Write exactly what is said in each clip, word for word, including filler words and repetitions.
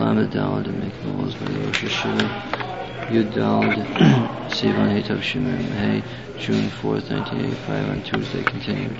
Lamed Daled and making laws by the Rosh Hashanah. Yud Daled Sivan Hey Tav Shimon Hey, June fourth, nineteen eighty-five, on Tuesday, continued.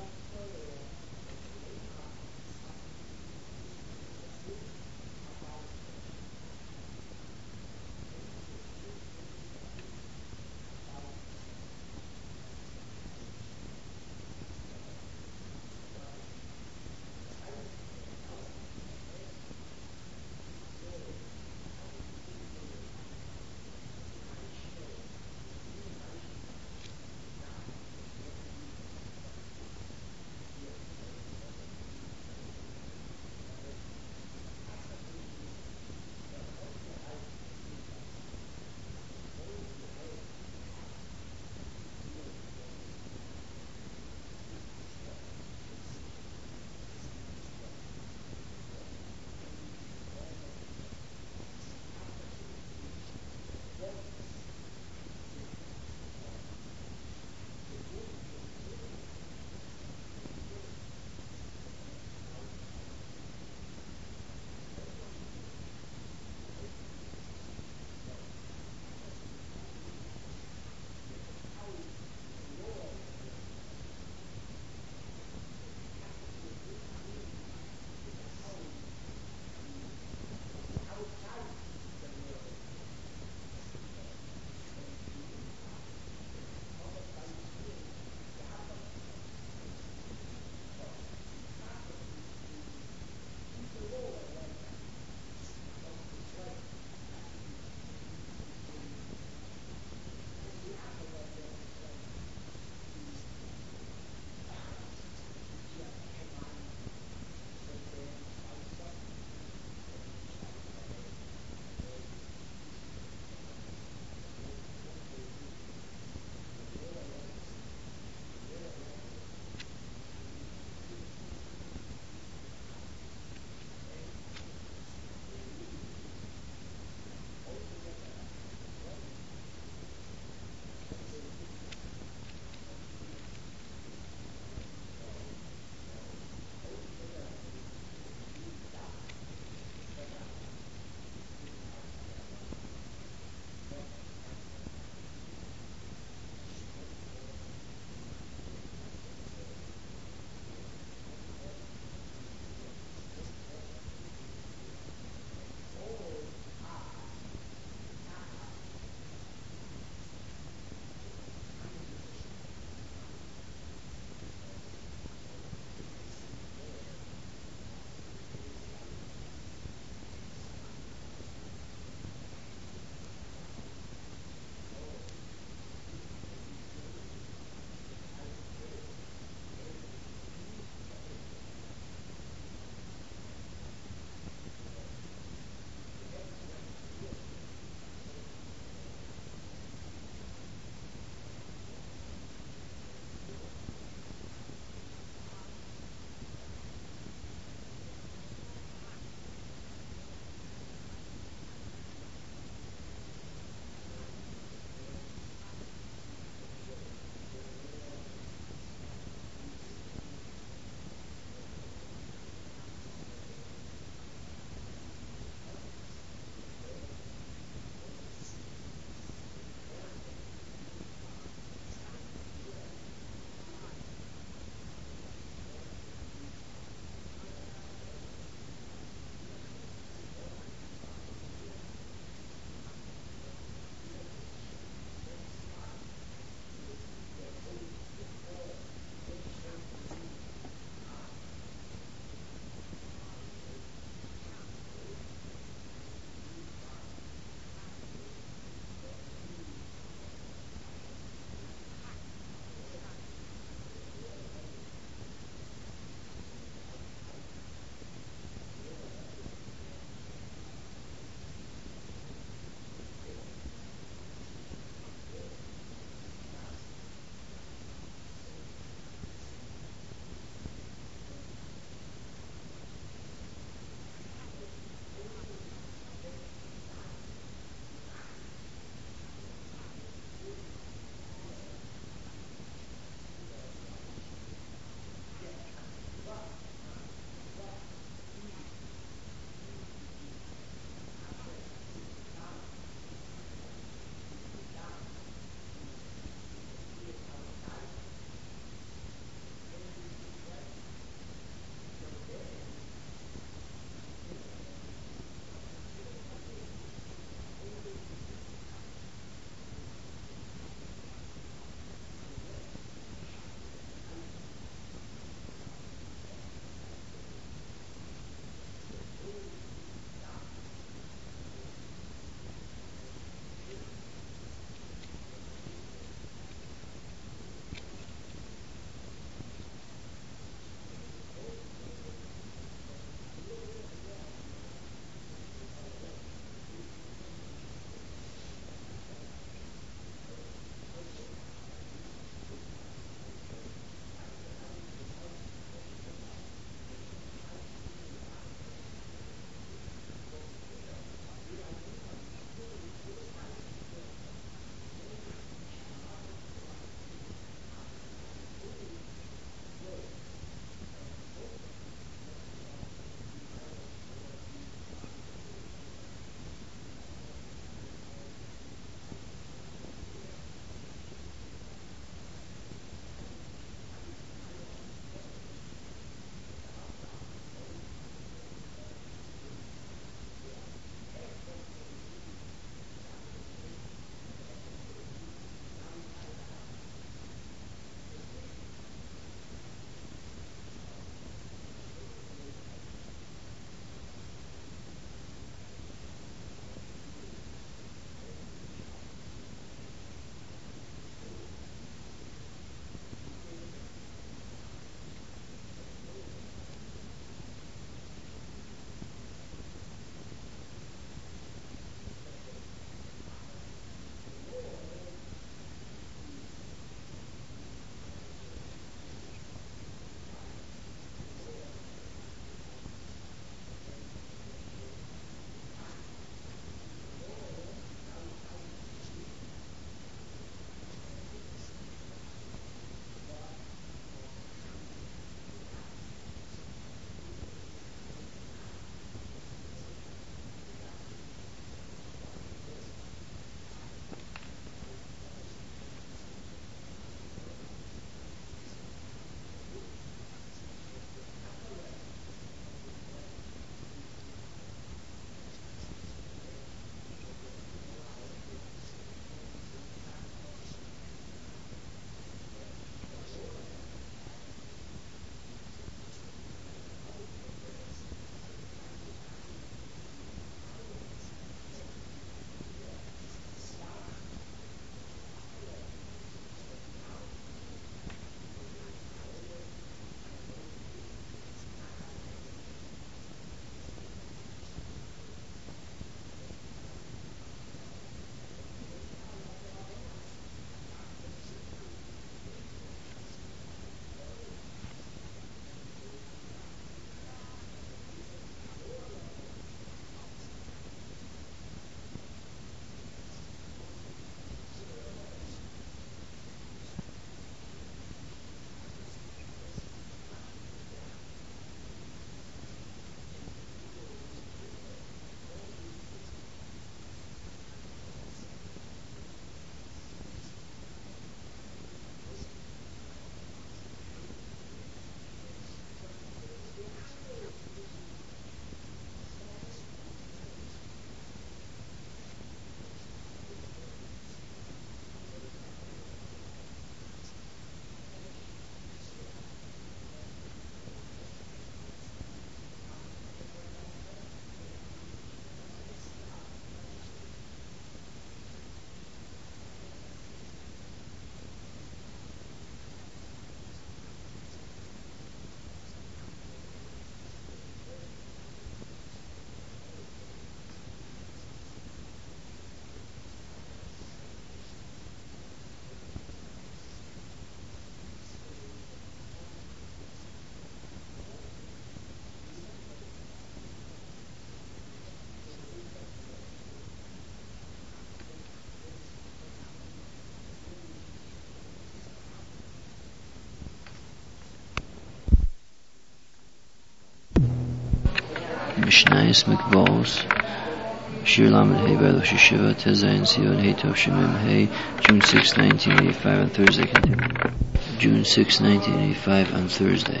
Mishnayos Mikvos, Shir Lamed Hey by Rosh Hashiva, Tezayin Sion Hey Tov Shemim Hey, June sixth, nineteen eighty-five on Thursday. Continue. June sixth, nineteen eighty-five on Thursday.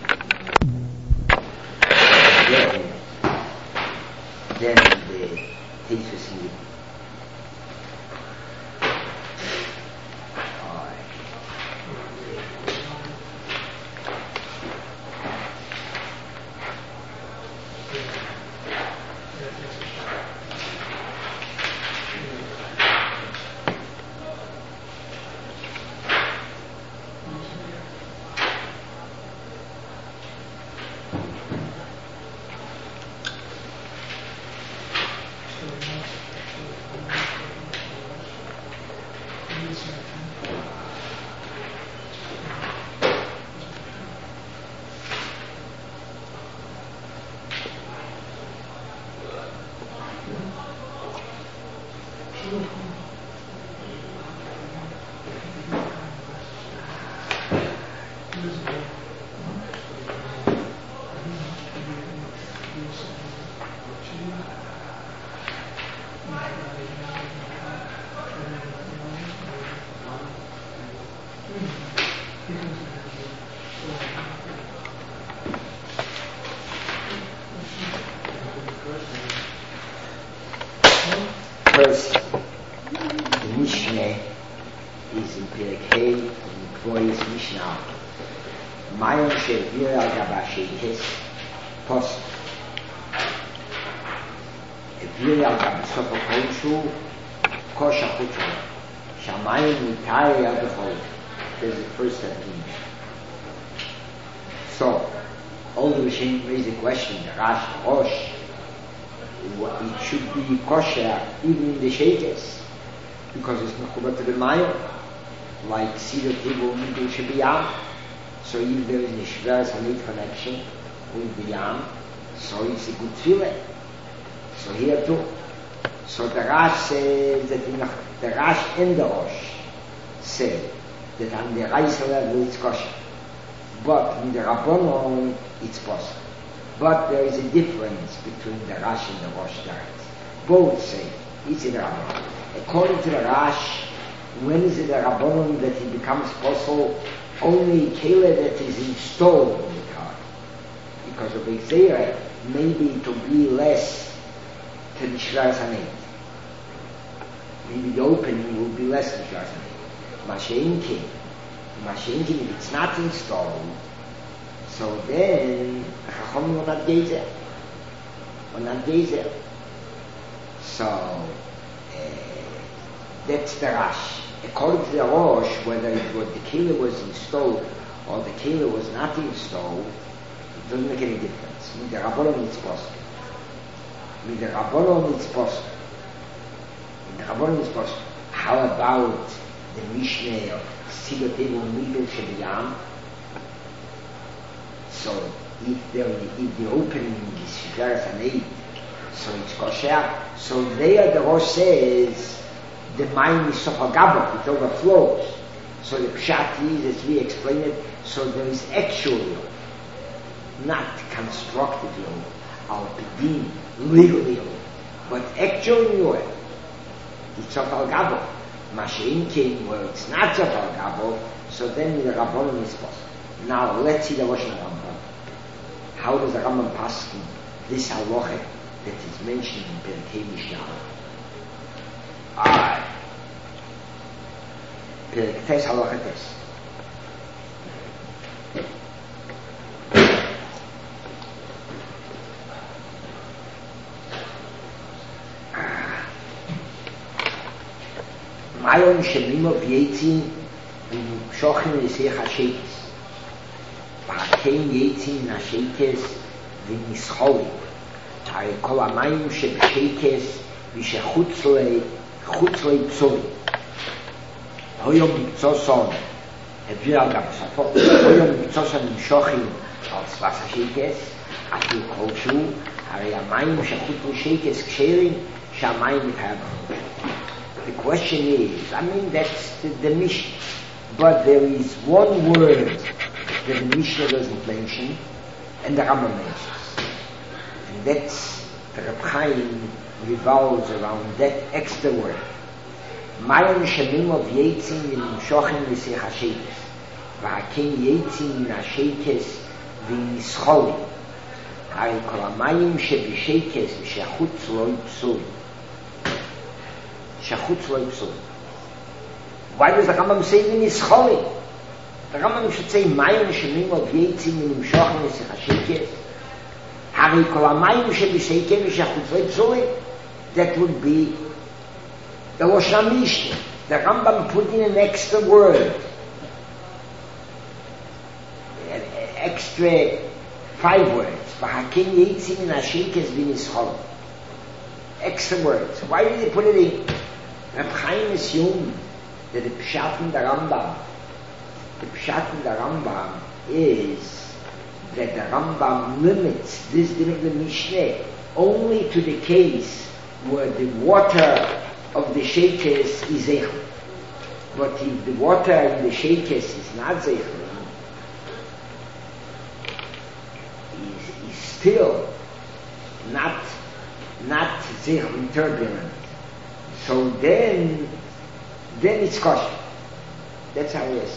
Then the teachers in the first, the Mishnah is in Perek Hey, in Kvois Mishnah. Mayim Shevir al Gabasheites, Post. Evir al Gabasofa Koshu, Kosha Chutu. Shamayim Mitari al Bechol. There's the first thing. So, all the Rishonim raise the question, the Rash, Rosh, it should be kosher even in the sheites, because it's mechubat to the mayim, like Seder Tevul Midul Shebiyam. So if there is a shveres hanit connection with the yam, so it's a good feeling. So here too. So the Rash says that in the, the Rash and the Rosh say that on the Reise level it's kosher, but in the Rabbanon it's possible. But there is a difference between the Rash and the Rosh Daretz. Both say it's in the Rabbanon. According to the Rash, when is it the Rabbanon that it becomes possible? Only Kele that is installed in the car. Because of Exera, maybe to be less than Shrar Saneit. Maybe the opening will be less than Shrar Saneit. Masha'inkin, Masha'inkin, if it's not installed, so then, Chacham will not gaze there. Will not gaze there. So, uh, that's the Rash. According to the Rosh, whether it was the Keilah was installed or the Keilah was not installed, it doesn't make any difference. With the Rabbanon it's possible. With the Rabbanon it's possible. With the Rabbanon it's possible. How about the Mishnah of Seder Tevul Midul Shebiyam? So if the, if the opening is Shveres Haneit, so it's kosher. So there the Rosh says the mayim is sofagabot, it overflows. So the pshat is, as we explained it, so there is actually, not constructively, al-pidin, legally, but actually, it's sofagabot. Masha'inkin, where it's not sofagabot, so then the Rabbanon is possible. Now let's see the Rosh Rambam. How does the Rambam paskin this halacha that is mentioned in Perek Mishnah? Alright. Perek Tes halacha Tes. Mayon shemimo v'yetzin v'shochin l'seich hasheitis. V'hakein yetzin hasheitis v'nischolim. Hare kol hamayim sheb'sheitis v'shechutz le chutz le tzori. Hoyom mikzoson הביא על גבספות, hoyom mikzoson nimshochin al tzvas hasheitis afil koshu. הרי המים שחוץ לשייטס כשרים שהמים מתהפכים. The question is, I mean that's the, the Mishnah, but there is one word that the Mishnah doesn't mention and the Rambam mentions. And And that's, the Reb Chaim revolves around that extra word. Mayon shemim of yetzim in shochim v'sech hashekes. V'haken yetzim in hashekes v'nischolim. Hari kol hamayim sheb'shekes v'shechutz lo yipsul. Shechutz lo yipsul. Why does the Rambam say v'nischolim? The Rambam should say Mayim shemim of yetzim in shochim v'sech hashekes. Hari kol hamayim sheb'shekes v'shechutz lo yipsul. That would be the Lashon HaMishnah. The Rambam put in an extra word, an extra five words. V'haken yetzim in hashekes v'nischol. Extra words. Why did he put it in? Reb Chaim assumed that the pshat in the Rambam, the pshat in the Rambam is that the Rambam limits this din of the Mishnah only to the case where the water of the shekes is zeichel. But if the water in the shekes is not zeichel, is, is still not not zeichel, turbulent. So then, then it's kosher. That's how it is.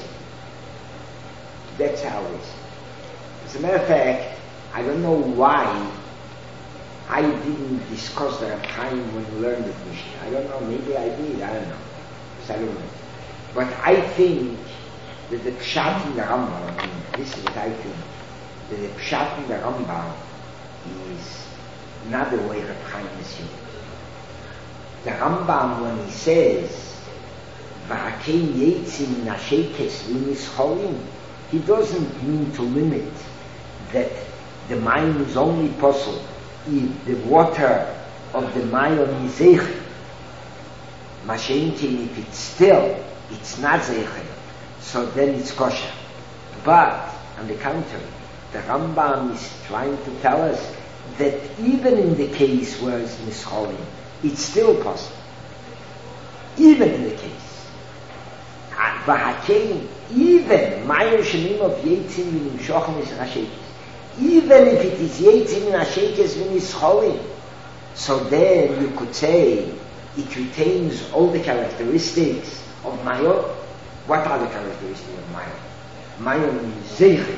That's how it is. As a matter of fact, I don't know why I didn't discuss the Reb Chaim when we learned the Mishnah. I don't know, maybe I did, I don't know. I don't know. But I think that the pshat in the Rambam, I mean, this is what I think, that the pshat in the Rambam is not the way Reb Chaim assumed. The Rambam, when he says, V'haken yetzim nashekes v'nischolim, he doesn't mean to limit that the mayim is only possible if the water of the mayim is zeichel. Mashenkin, if it's still, it's not zeichel, so then it's kosher. But, on the contrary, the Rambam is trying to tell us that even in the case where it's nischolim, it's still possible. Even in the case. V'haken, even, mayim shemim of yetzim v'nim shochem is hashekes. Even if it is yetzim in hashekes v'nischolim, so then you could say it retains all the characteristics of mayon. What are the characteristics of mayon? Mayon is zeichel.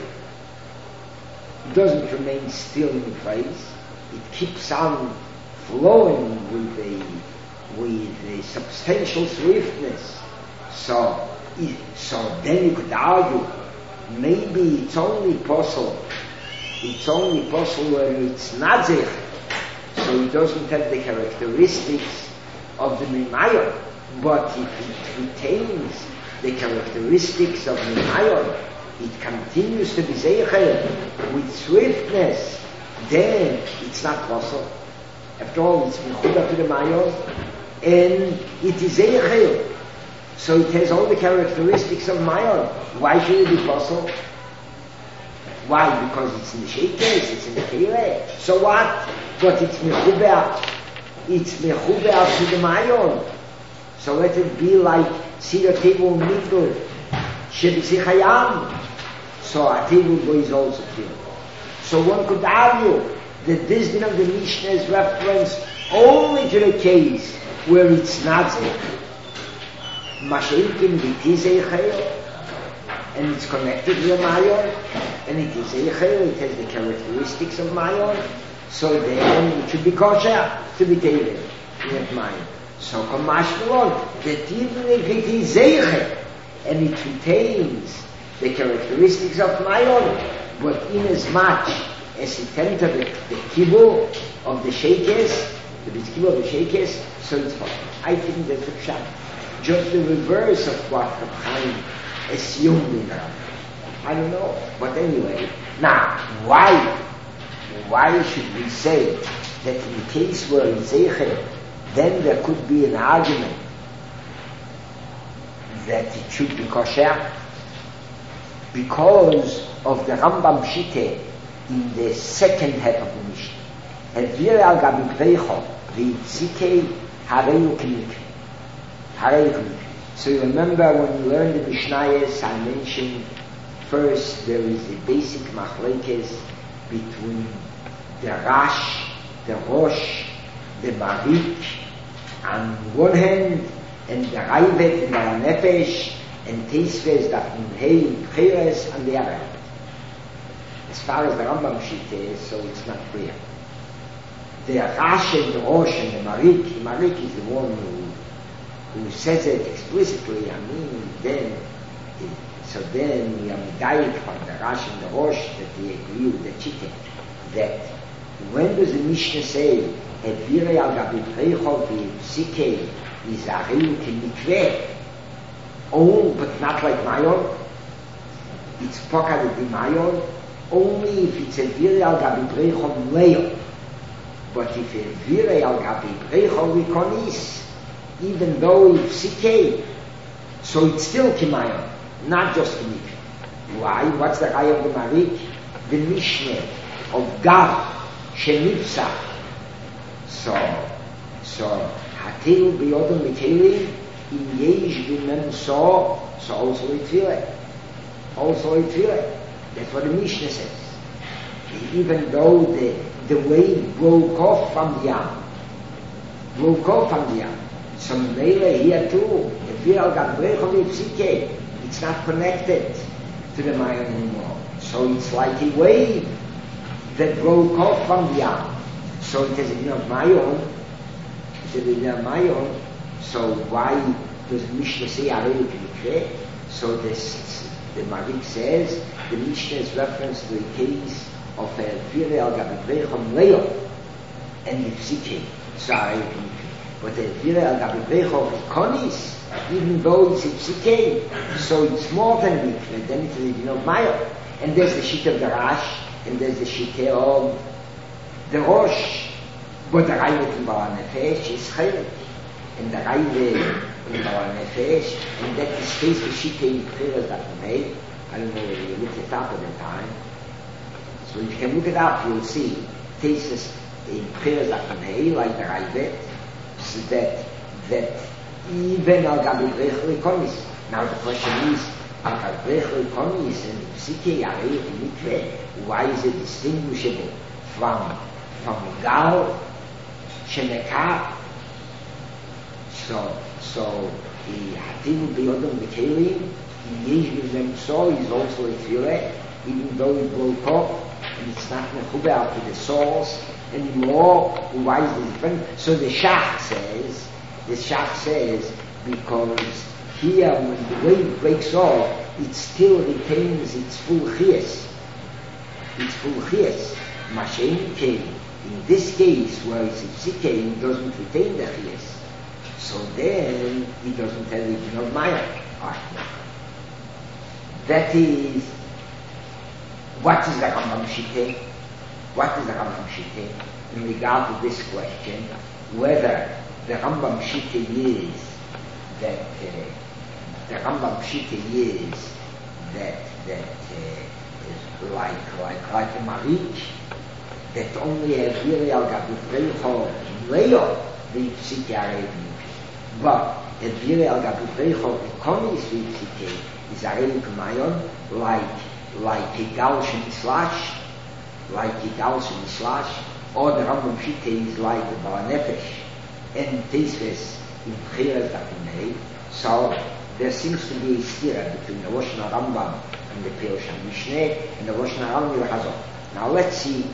It doesn't remain still in place. It keeps on flowing with a with a substantial swiftness. So, so then you could argue maybe it's only possible. It's only possible where it's not zeichel, so it doesn't have the characteristics of the Mimayon. But if it retains the characteristics of Mimayon, it continues to be zeichel with swiftness, then it's not possible. After all, it's mechuda to the Mayon, and it is zeichel, so it has all the characteristics of Mayon. Why should it be possible? Why? Because it's in the shekes, it's in the kere. So what? But it's mechuda, it's mechuda to the Mayon. So let it be like Sira Tevul Mikvul, Shebisi Chayam. So a Tevul is also killed. So one could argue that this din of the Mishnah is reference only to the case where it's not zeichel. Masheikin v'ti zeichel, and it's connected to the Mayon, and it is zeichel, it has the characteristics of Mayon, so then it should be kosher to be taken in that Mayon. So Kamashmalon, that even if it is zeichel, and it retains the characteristics of Mayon, but in as much as it entered the, the kibul of the shekes, the kibul of the shekes, so it's possible. I think that's the pshat. Just the reverse of what Reb Chaim assumed in Rambam. I don't know. But anyway, now, why? Why should we say that in the case where it's zeichel, then there could be an argument that it should be kosher? Because of the Rambam Shite in the second half of the Mishnah. Evir al gabikveicho v'yitzikei hareyu k'mikveh. Hareyu k'mikveh. So you remember when you learned the Mishnayos, I mentioned first there is a basic machlekes between the Rash the Rosh, the Marik, on one hand, and the Raivet and the Nefesh, and Teisves, that Hey, Cheres on the other hand. As far as the Rambam Shita is, so it's not clear. The Rash and the Rosh and the Marik, the Marik is the one who, who says it explicitly, I mean, then, it, so then we are medayik from the Rash and the Rosh that they agree with the Chitek, that when does the Mishnah say, Evirei al gabi preichov v'ipsikei Yizariu k'mikveh, oh, but not like Mayon, it's pokad the Mayon, only if it's Evirei al gabi preichov leil. But if Evirei al gabi preichov v'konis, even though it's Sikei, so it's still Kimayon, not just Kimikveh. Why? What's the Rai of the Marik? The Mishnah of Gav, Shenipsach. So, so, Hatil biyodom mikelim, in yesh b'mem so, so also itfile. Also itfile. That's what the Mishnah says. Even though the, the wave broke off from the Yam, broke off from the Yam, so Mele here too, it's not connected to the Mayan anymore. So it's like a wave that broke off from the Yam. So it has a of Mayon, it has a Mayon, so why does Mishnah say Arelu K'mikveh? So this, the Marik says, the Mishnah is reference to the case of Virei al Gabi Preichov Leil and Yifsikei, so Arelu K'mikveh. But the Virei al Gabi Preichov Konis, even though it's Yifsikei, so it's more than Mikveh, then it's a of Mayon. And there's the sheet of the Rash, and there's the sheet of the Rosh, but the Raivet in Baal Nefesh is Chelik, and the Raivet in Baal Nefesh, and that is case the Shita in Pchiras that we made. I don't know whether you looked it up at the time. So if you can look it up, you'll see cases in Pchiras that we made, like the Raivet, so that, that even Al Gabi Brechel Ikonis. Now the question is, Al Gabi Brechel Ikonis and Psikei Arei Mikveh, why is it distinguishable from from Gal, Shemekah? So, so the Hatim Biyodom B'Kelim, the Yesh B'Zem So is also a Tfilet, even though it broke up, and it's not Mechuber to the source anymore. Why is it different? So the Shach says, the Shach says, because here when the wave breaks off, it still retains its full chiyas. Its full chiyas. Mashen came. In this case, where it's Yifsikei, it doesn't retain the chiyas. So then, it doesn't tell you no Maya. That is, what is the Rambam Shita? What is the Rambam Shita? In regard to this question, whether the Rambam Shita is that, uh, the Rambam Shita is that, that, uh, is like, like, like a Marik, that only a Virei al Gabi Preichov Leil v'Yifsikei Arei Mikveh. But a Virei al Gabi Preichov Ikonis v'Yifsikei is Arei K'mayon, like like a Gal Shemislash, like a Gal Shemislash, or the Rambam Shita is like the Baal Nefesh and Teisves in Pchiras that we made. So there seems to be a stira between the Rosh Rambam and the Pirush Mishnah and the Rosh Rambam and the Chazon. Now let's see.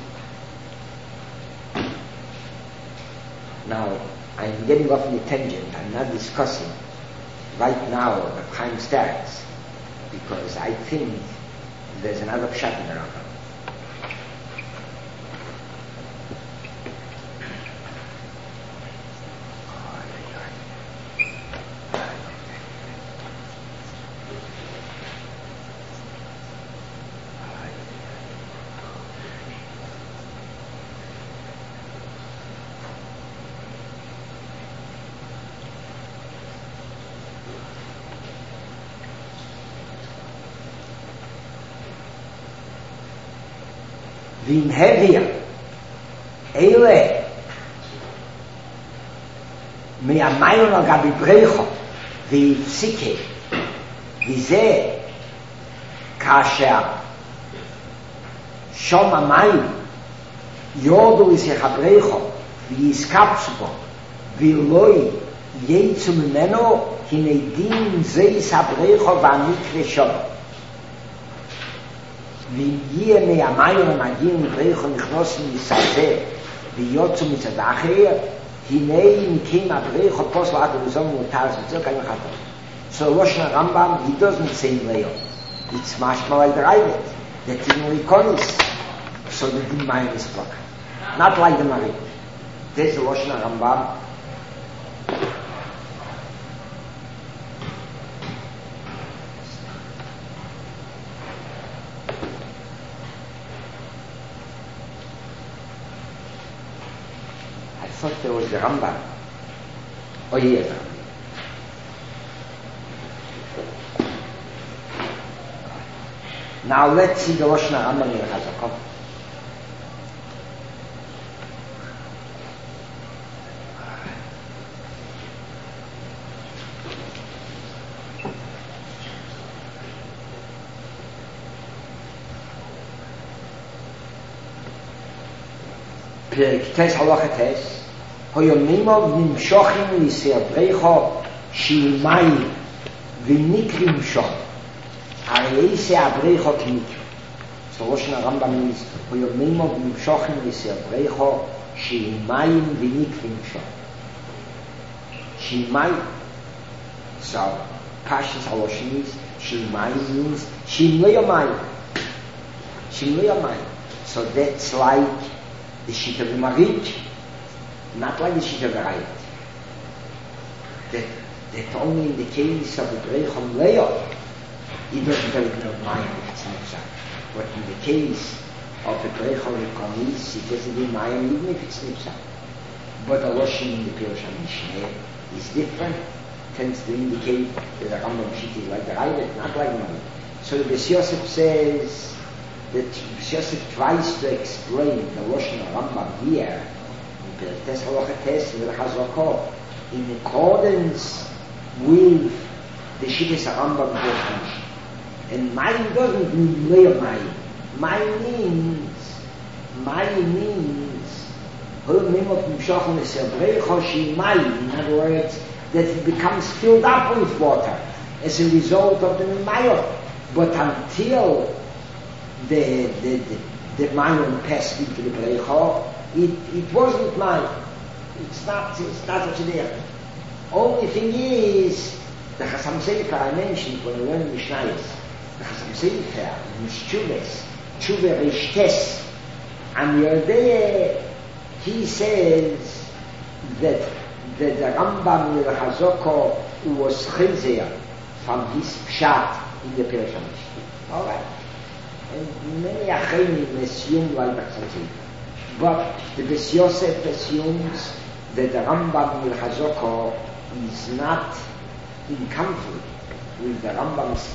Now, I'm getting off on a tangent. I'm not discussing right now the time starts, because I think there's another pshat in the Rambam. ואם הביא אלה מהמיון על גבי בריחו והפסיקי וזה כאשר שום המים Yodu is Habrecho, ויסקפסו ולוי יצאו ממנו הנה דין זייס הבריחו והמקרה שלו ואם יהיה מהמים המגיעים לבריחו נכנוסים מסעזה ויוצאו מצד אחר הנה נקיים הבריחו פוסל עד ולזום מותר זה כאן מחתו so Loshen Rambam he doesn't say Leo it's mashma like the Raivet that in Likonis so the din mayim is broken not like the Marim. This is the Loshen Rambam. I thought there was the Rambam. Oh, yes. Now let's see the Loshen Rambam in the Chazakot. פרק טס הלכה טס היומימו נמשוחים לישראל בריחו שימיים ונקרים שום הרי איסה הבריחו כנקר סלושן הרמב"ם ניס היומימו נמשוחים לישראל בריחו שימיים ונקרים שום שימיים so Pashas Haloshin is Shimayim means Shimloyamayim Shimloyamayim so that's like the sheet of the Marit, not like the sheet of the Rayat. That, that only in the case of the Brechom Leo, he doesn't tell it not mine if it's Nipsah. But in the case of the Brechom Komis, he doesn't be mine even if it's Nipsah. But the Loshin in the Pirush HaMishneh is different, tends to indicate that the Rambam sheet is like the Rayat, not like the Marit. So the Beis Yosef says, that Yosef tries to explain the Loshen Rambam here in the Tes Halacha Tes in the Chazakot in accordance with the Shittas Rambam definition. And Mayim doesn't mean Leo Mayim. Mayim means Mayim means in other words that it becomes filled up with water as a result of the Mayim. But until the the the, the Mayim passed into the Breicha, it it wasn't mine. It's not it's not what there. Only thing is the Chasam Sefer I mentioned when we learned Mishnayos. The Chasam Sefer in Mischuves, Tshuva Rishtes, and Yodeh, he says that that the Rambam in the Chazoko was Chizeh from his Pshat in the Persian. All right. And many Achayim assume like the Chasam Sefer. But the Beis Yosef assumes that the Rambam in Chazoko is not in conflict with the Rambam's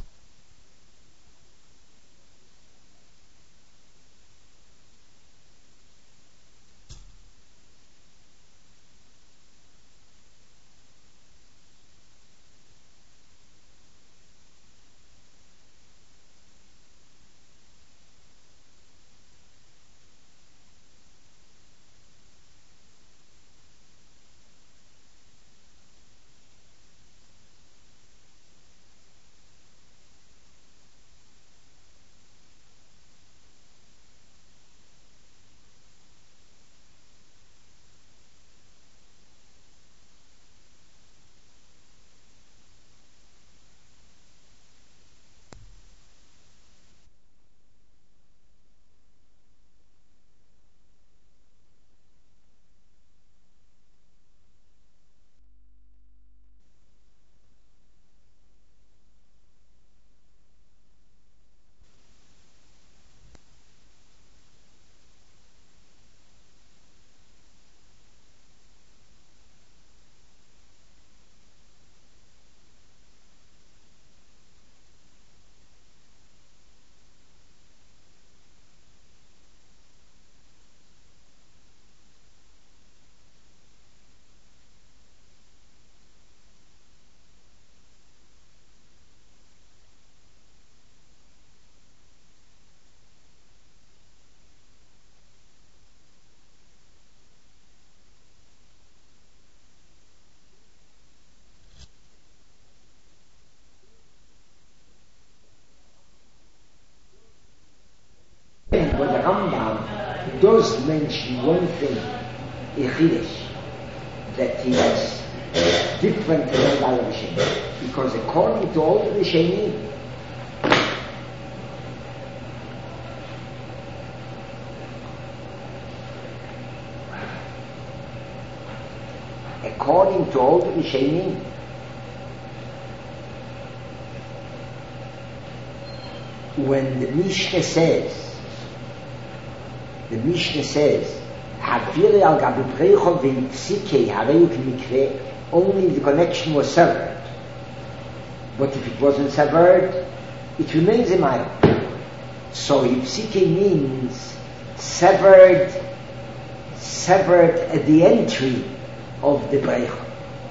does mention one thing, a Chiddush, that is different than all the Rishonim, because according to all the Rishonim, according to all the Rishonim, when the Mishnah says, the Mishnah says, Hafiri al gabi breicho v'ipsike hareu k'mikveh, only the connection was severed. But if it wasn't severed, it remains a mile. So ipsike means severed, severed at the entry of the breicho.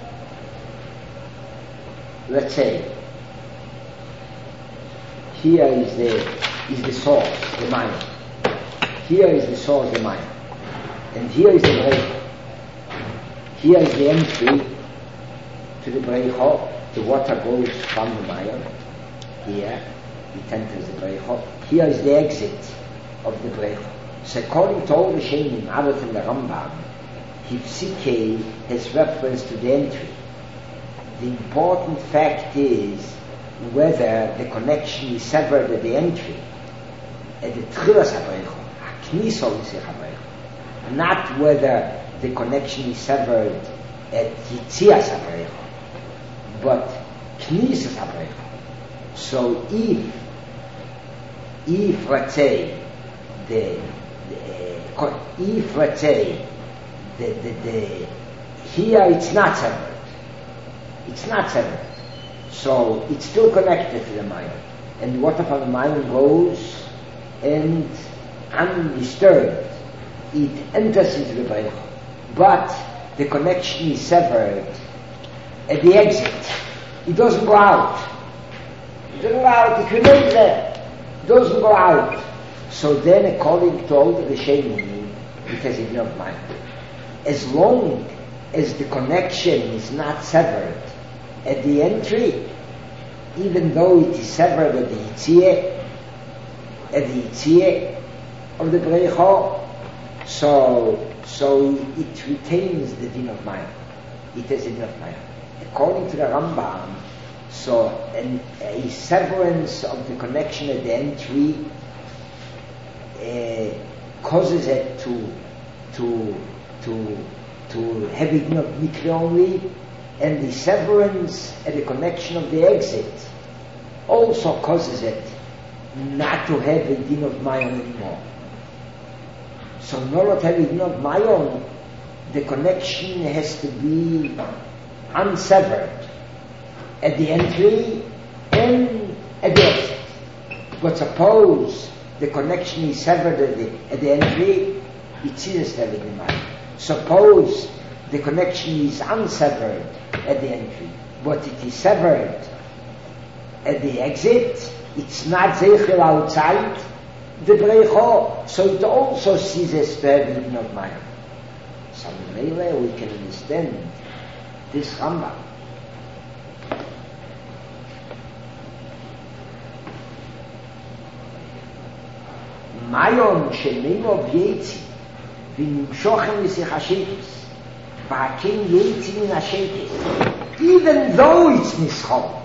Let's say, here is the is the source, the mine. Here is the source, the mine. And here is the breicho. Here is the entry to the breicho. The water goes from the mine. Here, it enters the breicho. Here is the exit of the breicho. So according to all the Shemim, other than the Rambam, Hifsike has reference to the entry. The important fact is whether the connection is severed at the entry, at the Tchilas HaBreicho, HaKniso is HaBreicho, not whether the connection is severed at Yitzias HaBreicho, but Knisas HaBreicho. So if, if let's say, the, the uh, if let's say, the, the, the, here it's not severed, it's not severed. So it's still connected to the mine. And the water from the mine goes and undisturbed, it enters into the breicho. But the connection is severed at the exit. It doesn't go out. It doesn't go out, it remains there. It doesn't go out. So then according to all the Rishonim, it has a din of mine. As long as the connection is not severed at the entry, even though it is severed at the Yitziyah, at the Yitziyah of the Breicho, so, so it retains the din of Maya. It has a din of Maya. According to the Rambam, so an, a severance of the connection at the entry uh, causes it to, to, to, to have a din of Mikra only, and the severance at the connection of the exit also causes it not to have a din of Mayon anymore. So in order to have a din of Mayon, the connection has to be unsevered at the entry and at the exit. But suppose the connection is severed at the, at the entry, it's easier to have a din of Mayon. Suppose the connection is unsevered at the entry, but it is severed at the exit, it's not zeichel outside the breicho, so it also ceases to have even of Maya. So later we can understand this Rambam. Mayon shemimo v'yetzi v'nimshochem l'sich hashekes v'haken yetzi min hashekes, even though it's nischol.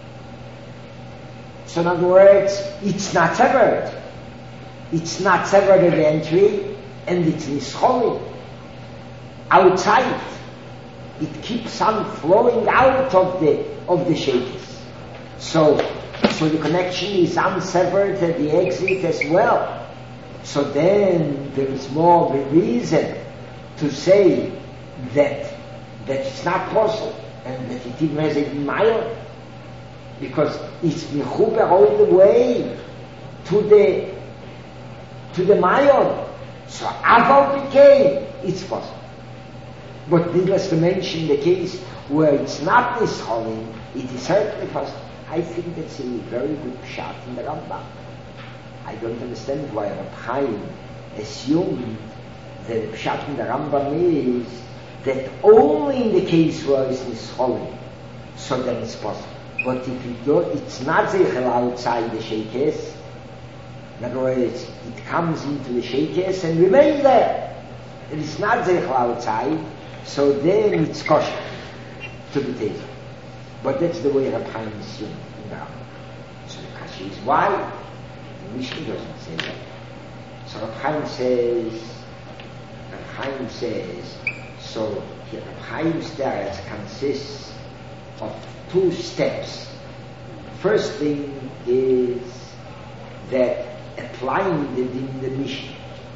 So in other words, it's not severed. It's not severed at the entry, and it's nischolim. Outside, it keeps on flowing out of the of the shekes. So, so the connection is unsevered at the exit as well. So then there is more of a reason to say that that it's not possible and that it even has a mile, because it's mechuber all the way to the to the mayon. So aval became it's possible. But needless to mention the case where it's not nischolim, it is certainly possible. I think that's a very good shot in the Rambam. I don't understand why Reb Chaim assumed that the shot in the Rambam is that only in the case where it's nischolim, so then it's possible. But if you do, it's not zeichel outside the shekes, In other words, it comes into the shakers and remains there. It is not zeichel outside, so then it's kosher to the table. But that's the way Reb Chaim is seen in the Rambam. So the question is why? The Mishnah doesn't say that. So Reb Chaim says, Reb Chaim says, so here Reb Chaim's teretz consists of two steps. First thing is that applying the din the Mishnah.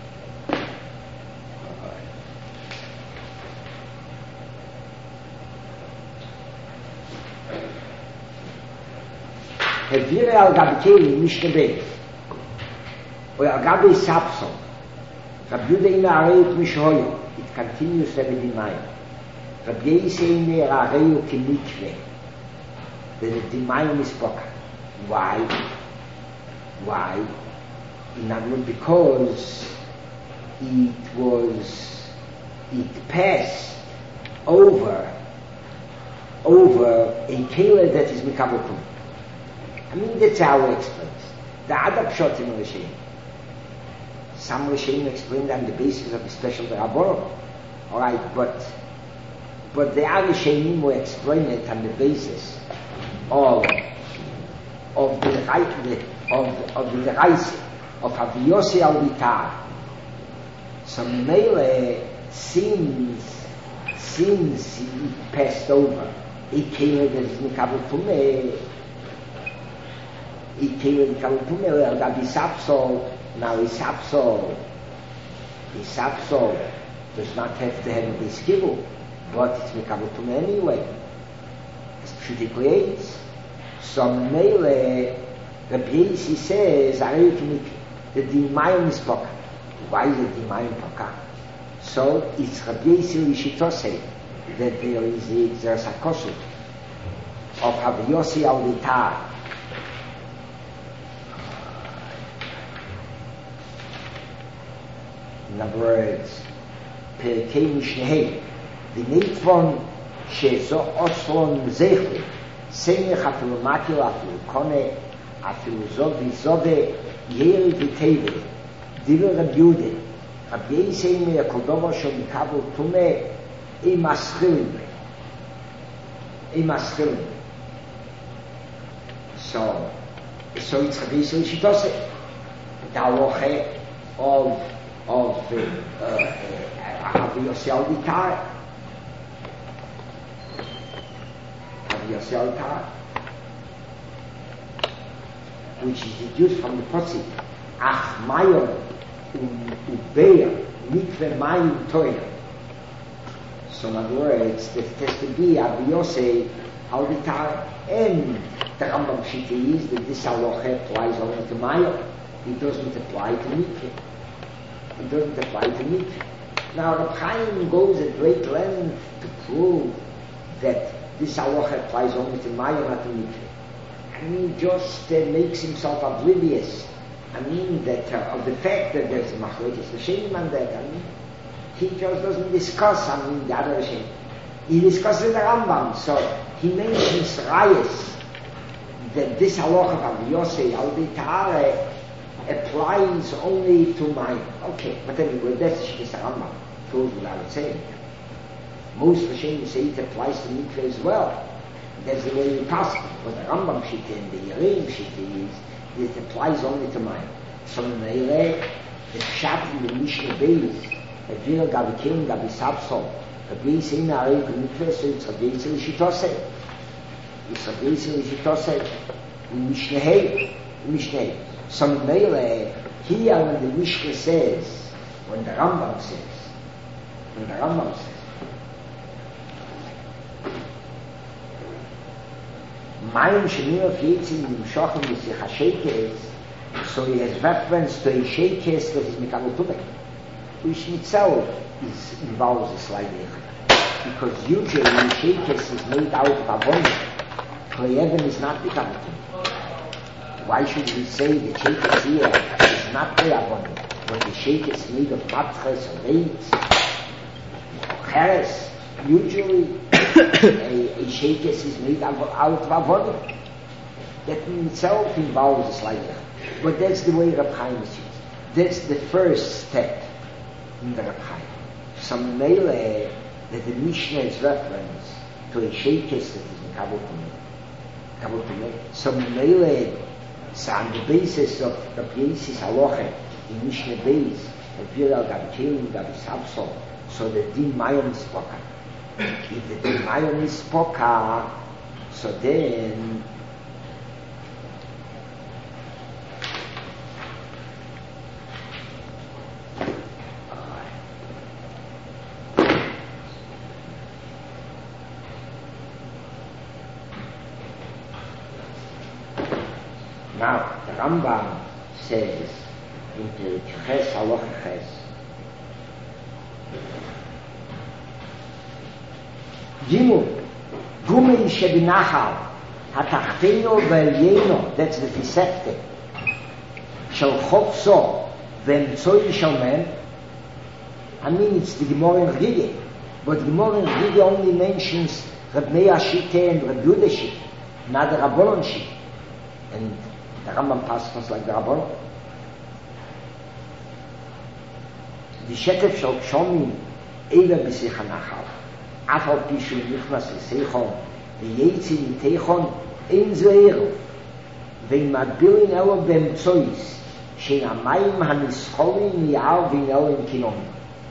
Hevire al gabi keli Mishnah Beis, or al gabi sapson. Rabbi Yehuda ina arayut mishoyo. It continues to be denied. Rabbi Yisrael ina arayut kimikve. The denial is spoken. Why? Why? In other words, because it was, it passed over, over a keli that is mikabel tum. I mean, that's how it explains. The other pshot in Rishonim. Some Rishonim explained on the basis of the special Rabbanon. Alright, but but the other Rishonim will explain it on the basis of of the of of the Reise of Aviyossi al Vitar. So Mele since since it passed over a keli that is mikabel tumeh. He came in Kalutumel, that Isapsol, now Isapsol, Isapsol does not have to have a base kibble, but it's Mekalutum anyway. It's pretty great. So Mele, the Yisi says, the Dimayim is Poka. Why is the Dimayim Poka? So it's Rabbi Yisi Lishitose that there is a, there's a kosher of Aviyossi al Vitar. In other words, Perkei Mishnehei, the Neitvon Shezo Oslon Zechli, Semech afilu Makil, afilu Kone, afilu Zodi Zode, Yeri V'Teve, Diver Reb Yehuda, Rabbi Yisrael me Yakodovo Shom Mikabel Tumeh, Ei Maschilin, Ei Maschilin. So, so it's Rabbi Yisrael Shitose, the halacha of of Aviyossi al Vitar, Aviyossi al Vitar, which is deduced from the posik Ach Mayon Ubeya Mikve Mayim Toya. So in other words, there has to be Aviyossi al Vitar, and the Rambam Shita is that this halacha applies only to Mayon. It doesn't apply to Mikve. It doesn't apply to mikveh. Now, Reb Chaim goes at great length to prove that this halacha applies only to Maya, not to mikveh. I mean, just uh, makes himself oblivious. I mean, that uh, of the fact that there's a machlokes Rishonim on that. I mean, he just doesn't discuss. I mean, the other Rishonim. He discusses the Rambam, so he mentions rayas that this halacha of Aviyossi al Vitar applies only to mine. Okay, but anyway, that's the Rambam. Proves what I would say. Most Rishonim say it applies to mikveh as well. That's the way we pass it. But the Rambam Shita and the Yerim Shita is it applies only to mine. So in the Eile, the Pshat in the Mishnah Beis, a Vir Gabi King, Gabi Sapsol, a Beis in Arei the mikveh, so it's a Beis in Shitose. It's a Beis in Shitose. In Mishnah Hey, Mishnah Hey. So Mele, here when the Mishnah says, when the Rambam says, when the Rambam says, Mayim Shemir of Yitzim Nimshochim Yisich HaSheikes, so he has reference to a Sheikes that is Mikabel Tumeh, which in itself is, involves a slight difference. Because usually Sheikes is made out of Avon, Klei is not Mikabel Tumeh. Why should we say the sheikhs here is not Avon, but the sheikh is made of matches or dates or cheres? Usually a, a sheikh is made out of Avon. that in itself involves a slight difference. But that's the way Reb Chaim sees. That's the first step in the Reb Chaim. Some mele that the Mishnah is reference to a sheikes that is in Kabul Tumeh. Kabul Tumeh. Some mele, so on the basis of the Yesis Halacha in Mishnah Beis, and Viral Gabi Kelim, Gabi Sapso, so the Din Mayom is Poka. If the Din Mayom is Poka, so then now the Rambam says in the Ches Halacha Ches Gimu Gumei Shebinachal Hatachteino Ve'Elyeno, that's the Fisefte Shel Chopso Ve'Emtzoi Shalmem. I mean, it's the Gemara in Rige, but the Gemara in Rige only mentions Reb Meir Shite and Reb Yehuda Shite, not the Rabbanon Shite. And the Rambam passes like the Rabbanon. The Shekef Shel Shomim Eila B'Sich HaNachal Af Al Pi Shu Nichnas L'Seichon V'Yetzi L'Teichon Ein Zo Eruv V'Imagbilin Elo B'Emtzois Shein HaMayim HaNischolim Mi'ar V'Inel Kinom.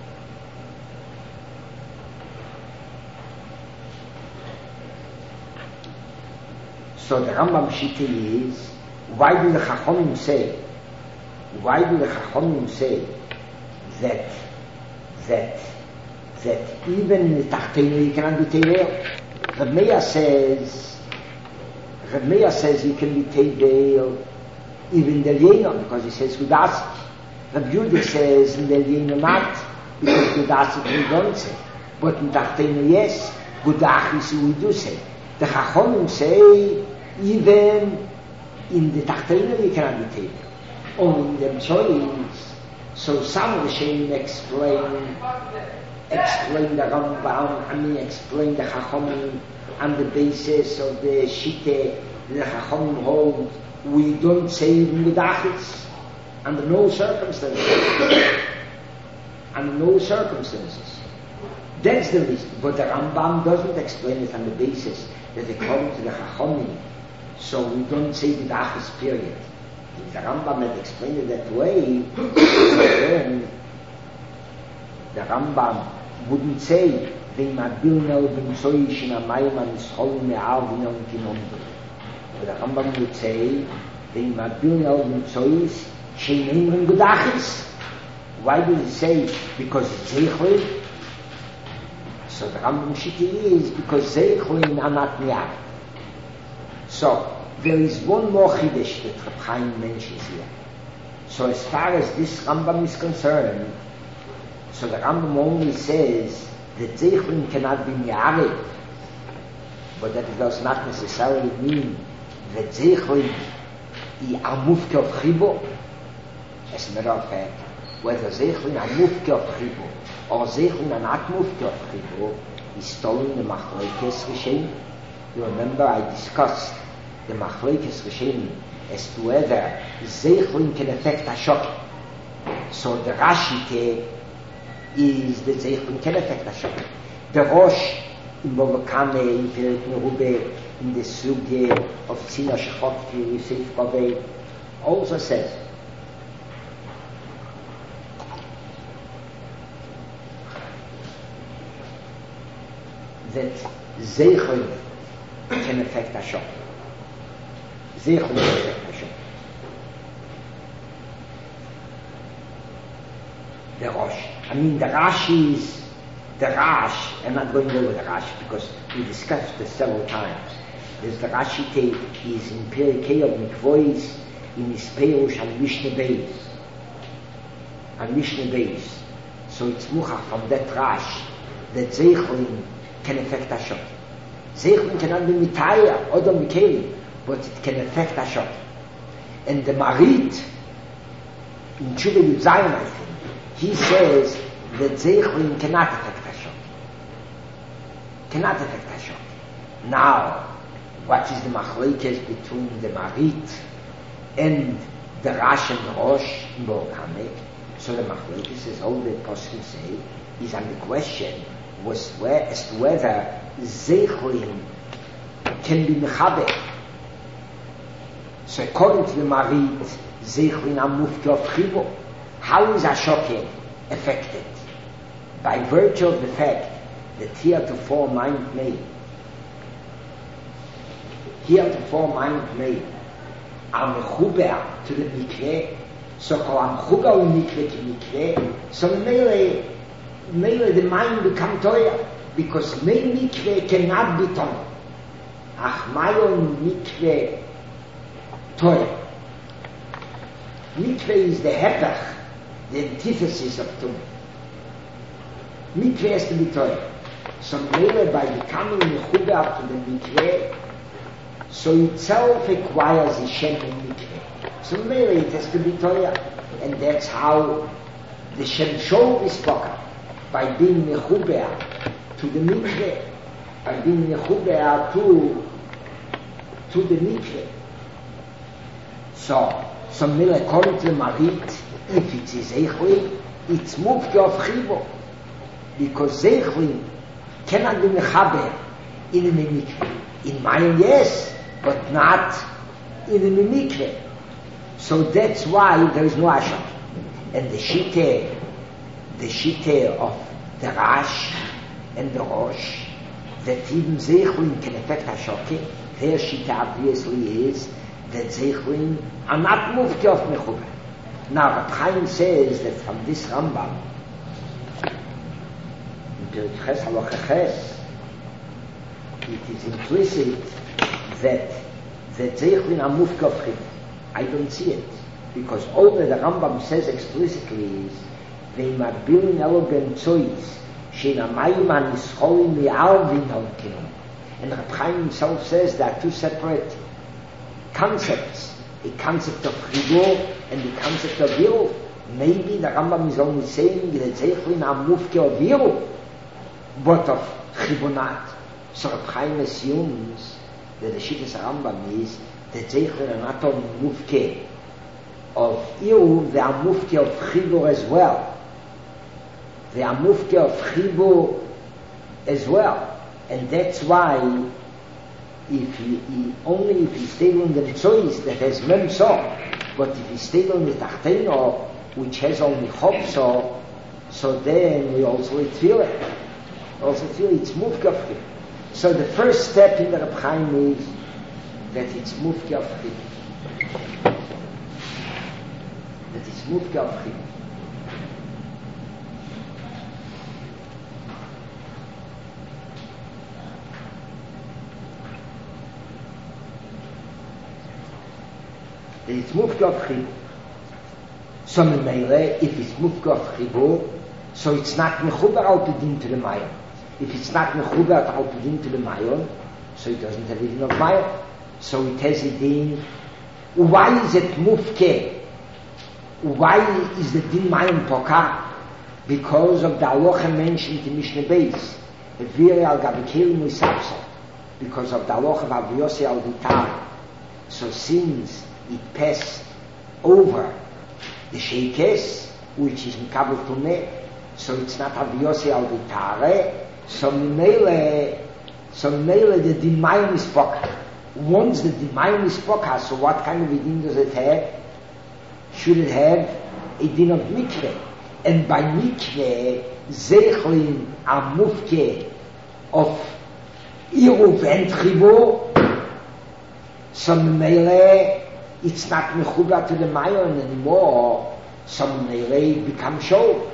So the Rambam Shita is, why do the Chachomim say, why do the Chachomim say that, that, that even in the Tachteinu you cannot be Tevel? Reb Meir says, Reb Meir says you can be Tevel even in the Lyeno, because he says Gudasik. Reb Yehuda says in the Lyeno not, because Gudasik we don't say. But in Tachteinu yes, Gudachis we do say. The Chachomim say, even in the Tachteinu you cannot be taken. Only in the Mtzois. So some Rishonim explain, explain the Rambam, I mean explain the Chachomim on the basis of the Shite, the Chachomim hold, we don't say even with Achitz, under no circumstances. Under no circumstances. That's the reason. But the Rambam doesn't explain it on the basis that according to the Chachomim, so we don't say the Achis period. If the Rambam had explained it that way, then the Rambam wouldn't say V'Imagbilnel B'Mtzoi Shein HaMayim HaNischolim Mi'ar V'Inel Kinom. But the Rambam would say V'Imagbilnel B'Mtzoi Shein Imrim Gudachis. Why does it say? Because it's Zeichel. So the Rambam Shiti is because Zeichlin are not Niyar. So there is one more Chiddush that Reb Chaim mentions here. So as far as this Rambam is concerned, so the Rambam only says that Zeichlin cannot be Niyar, but that does not necessarily mean that Zeichlin are Mufke of Chibo. As a matter of fact, whether Zeichlin are Mufke of Chibo or Zeichlin are not Mufke of Chibo is stolen the Machlekes Rishonim. You remember I discussed the Machlekes Rishonim as to whether Zeichlin can affect Hashokim. So the Rashi is that Zeichlin can affect Hashokim. The Rosh in Bovakame, in Perek Merube, in the Suge of Tzina Shechokti, Yosef Kaveh, also says that Zeichlin can affect Hashem. Zeichlin can affect Hashem. The Rosh. I mean, the Rashi is the Rash. I'm not going over the Rashi because we discussed this several times. There's the Rashi take is in Perikei of Mikvois in his Perush and Mishnah Beis. And Mishnah Beis. So it's Muchach from that Rash that Zeichlin can affect Hashem. Zeichlin cannot be mitaya, or mikeli, but it can affect Hashem. And the Marit, in Tshuva Yud Zayin, I think, he says that Zeichlin cannot affect Hashem. Cannot affect Hashem. Now, what is the machlekes between the Marit and the Rash and the Rosh in Borkamek. So the machlekes is all the poskim say is on the question was where as to whether Zeichlin can be mechaber. So according to the Marit, Zeichlin amufki of Chibo. How is Ashoke affected? By virtue of the fact that heretofore mind made, heretofore mind made, are mechuber to the mikveh, so kol am chuber u mikveh ki mikveh, so mele, mele the mind become toya, because me mikveh cannot be toya. Ach mayon mikveh toya. Mikveh is the hepech, the antithesis of tum. Mikveh has to be toya. So mele by becoming mechuber to the mikveh, so itself acquires a shem in mikveh. So mele it has to be toya, and that's how the shem shov is spoken, by being mechuber to the mikveh, by being mechuber to to the mikveh. So, so mele according to the Marit, if it is Zeichlin, it's moved of Chibo, because Zeichlin cannot be mechaber in the mikveh. In Mayim, yes, but not in the mikveh. So that's why there is no Ashok. And the Shite, the Shite of the Rash and the Rosh, that even Zeichlin can affect Ashoke, their Shite obviously is that Zeichlin are not moved of mechuber. Now, Reb Chaim says that from this Rambam, in Perek Ches Halacha Ches, it is implicit that that Zeichlin are moved of Chiv. I don't see it, because all that the Rambam says explicitly is they magbilin elogen tzois shein amayim hanischolim li'alvin halkinum. And Reb Chaim himself says there are two separate concepts, a concept of Chibur and the concept of Yiruv. Maybe the Rambam is only saying that Zeichlin are mufke of Yiruv, but of Chibur not. So Reb Chaim assumes that the Shittas Rambam is that Zeichlin are not only mufke of Yiruv, they are mufke of Chibur as well. They are mufke of Chibur as well. And that's why if he, he only if he stayed on the tzois that has memso, but if he stayed on the tachteno which has only chopso, so then we also feel it. Also feel it's mufkafri. So the first step in the Reb Chaim is that it's mufkafri. That it's mufkafri. It's mufke of Chibur. So Meile, if it's mufke of Chibur, so it's not mechuber al pidin to the Mayon. If it's not mechuber al pidin to the Mayon, so it doesn't have a din of Mayon. So it has a din. Why is it mufke? Why is the din Mayon poka? Because of the halacha mentioned in Mishnah Beis, Viri al gabikelim u'isapso, because of the halacha of Aviyose al vitar. So since it passed over the sheikes, which is Mikabel Tumeh, so it's not Aviyose al Vitare, so Mimele, so Mimele the Dimayim is Poka. Once the Dimayim is Poka, so what kind of a din does it have? Should it have a din of Mikveh? And by Mikveh, Zeichlin are Mufke of Yiruv and Chibur, so Mimele, it's not mechuba to the Mayon anymore. Some may become show.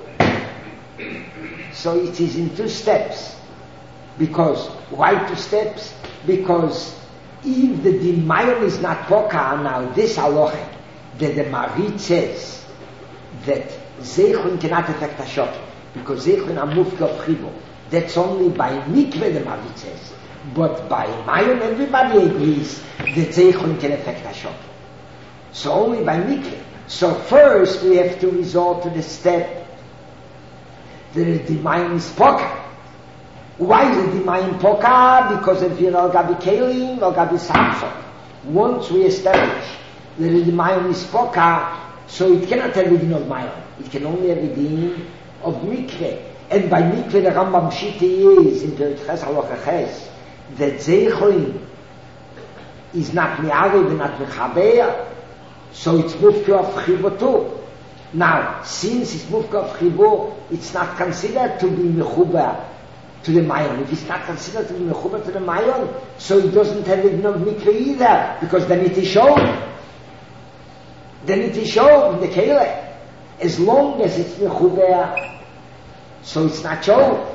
So it is in two steps. Because why two steps? Because if the din Mayon is not poka, now this halacha that the Marit says that Zeichlin cannot affect Ashok, because Zeichlin are mufke of Chibur. That's only by mikveh the Marit says. But by Mayon everybody agrees that Zeichlin can affect Ashok. So only by mikveh. So first we have to resort to the step that the Dimayim is poka. Why is it the Mayim Poka? Because if you're Al Gabi Kelim, Al Gabi Samson. Once we establish that the Mayim is Poka, so it cannot have a din of Mayim. It can only have a din of Mikveh. And by Mikveh the Rambam Shita is, in Perek Ches Halacha Ches, that Zeichlim is not Mi'arev and not Mechaber, so it's moved to a Chibo too. Now, since it's moved to a Chibo, it's not considered to be Mechuber to the Mayon. If it's not considered to be Mechuber to the Mayon, so it doesn't have a din of Mikveh either, because then it is shown. Then it is shown in the Kele. As long as it's Mechuber, so it's not shown.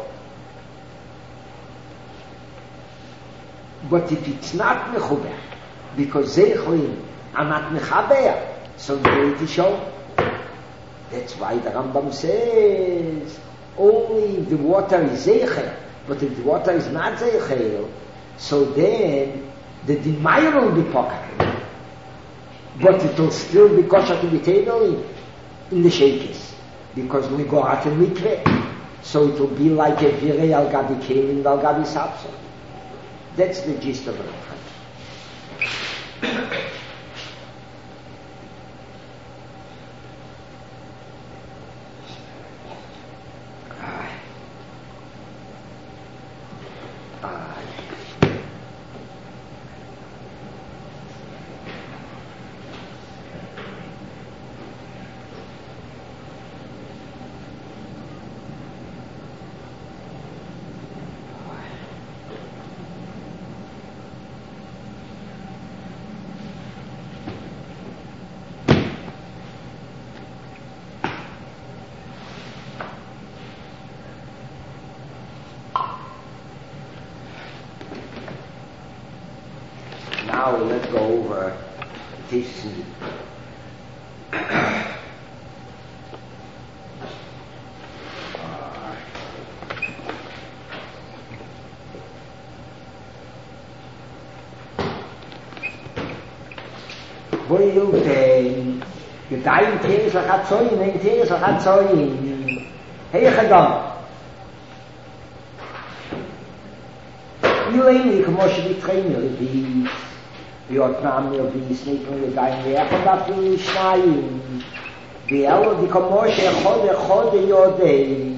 But if it's not Mechuber, because Zeichlim are not Mechaber, so the it is shown. That's why the Rambam says, only if the water is Zeichel, but if the water is not Zeichel, so then the Dimayr will be Pokah. But it will still be kosher to be table in the Shekes, because we go out in Mikveh. So it will be like a Virei Al Gabi Kelim Al Gabi Sapso. That's the gist of it. Now let's go over this. Boy, you say, you die in tears like a toy, in tears like a toy. Hey, Chadam. You ain't כמו שבתחיים ירביס, ויותנם ירביס, ניתנו ידיים ואיך עוד אפילו שניים, ואלו די כמו שאחוד אחד יודעי,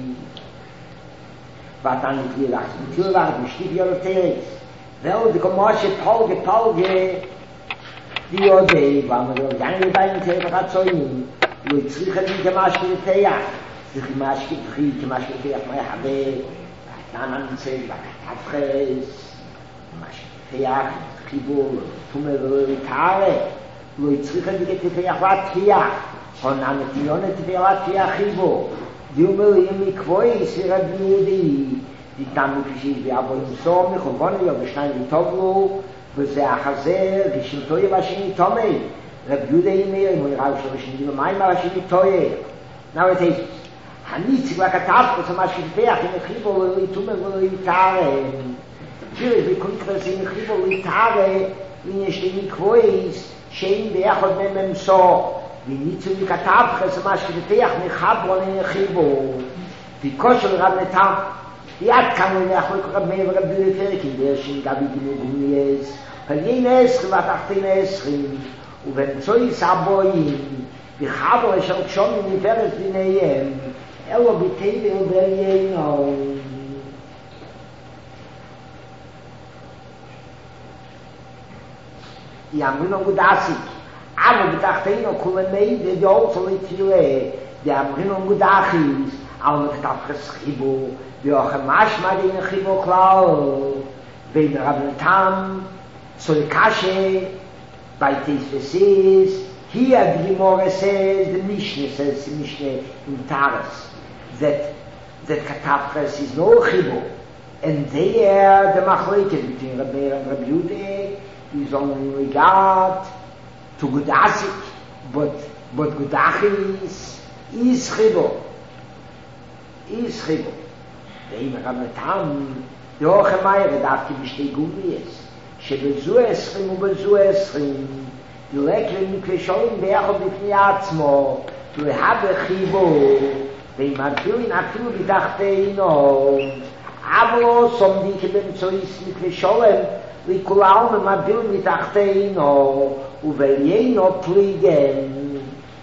ואתה נתלי לך, נתלי לך, משתיף יורתרס, ואלו די כמו שפולגה פולגה די יודעי, ואמרו ידיים ידיים תראה לך צויים, לא יצריך את זה כמשהו לתיח, צריך משהו תחי, כמשהו לתיח מה יחבר, ואתה נמצא בכתפחס, תיח, חיבור, תומר ולתארה, לא יצריך את זה כתיח לתיח, הונה נתיונת ולתיח חיבור, דיומר ימי קבוי סיר הביודי, דיתם מפשיש ואבו ימסור, מחובון ליום ושניים לטובלו, וזה החזר, ושנתוי והשני תומי, רב יהודה ימי, אם הוא יראה שלו ושני במים, והשני תויה. Now it is, הניציג לכתב, זה מה שתיח, אם חיבור ולא תומר ולא יתארה, Natürlich, wir können das in der Chibur Litare, wenn ich den Mikvois, שאין ביחד מהם סו, וניצו מכתב חסמה שתתח מחברו לחיבור, וכושר רב נתם, יד כאן אנחנו לקרב מי ורב דילי פרקים, וישין גבי דימו גומייס, פלגין עשרים והתחתין עשרים, ובמצוי סבויים, וחברו אשר קשומים מפרס ביניהם, אלו ביטבל וליינו. יאמרינו מודעסיק, אבל בתחתינו כולמי ודאוצו לתפילה, יאמרינו מודעכיס, אבל מכתב חסחיבו, ואוכל משמע דין חיבו כלל, בין רב נתם, צולקשה, בייטיס וסיס, here the Gemara says, the Mishnah says, the Mishnah in Taras, that, that Katafres is no chibo, and there the machlekes between Rabbi Meir and Rabbi Yehuda is only in regard to Gudasik, but, but Gudachis is chibo, is chibo. ואם רב נתם, דאוכל מאיר, דווקא בשתי גומייס, שבזו עשרים ובזו עשרים, ילך למקלשוין ביחד בפני עצמו, להב חיבור, ואם אפילו נפילו בתחתינו, אבל som die beimtsois mit Sholem likulau ma bil mit achteino uvelieino pligen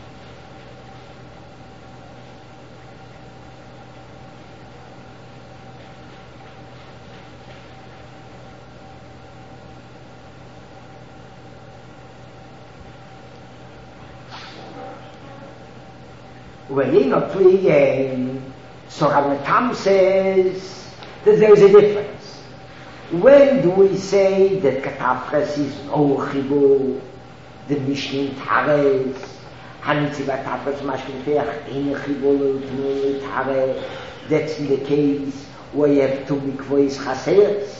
uvelieino pligen. So Ramatam says that there is a difference. When do we say that Katafres is no chibur, the Mishnah Tares, Hanitziva Katafres Mashkin Feach, Ein chibur l'utnu Tares, that's in the case where you have two mikvois chaseres.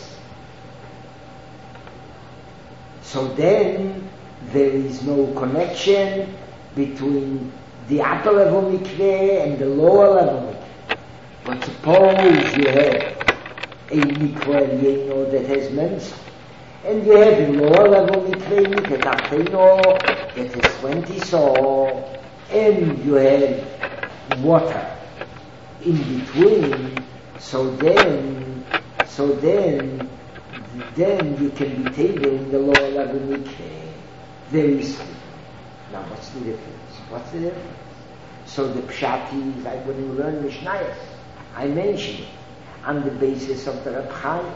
So then there is no connection between the upper level mikveh and the lower level mikveh. But suppose you have a mikveh you know, that has mensa, and you have a lower level mikveh that has twenty saw, and you have water in between, so then, so then, then you can be table in the lower level mikveh. Very simple. Now what's the difference? What's the difference? So the pshat is, like when you learn Mishnayos, I mentioned it on the basis of the Reb Chaim.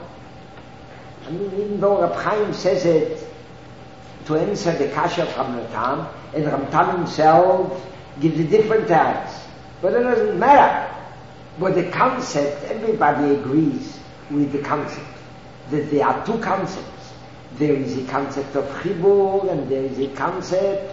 I mean, even though Reb Chaim says it to answer the kasha from Rambam, and Rambam himself gives a different answer, but it doesn't matter. But the concept, everybody agrees with the concept that there are two concepts. There is a concept of chibur and there is a concept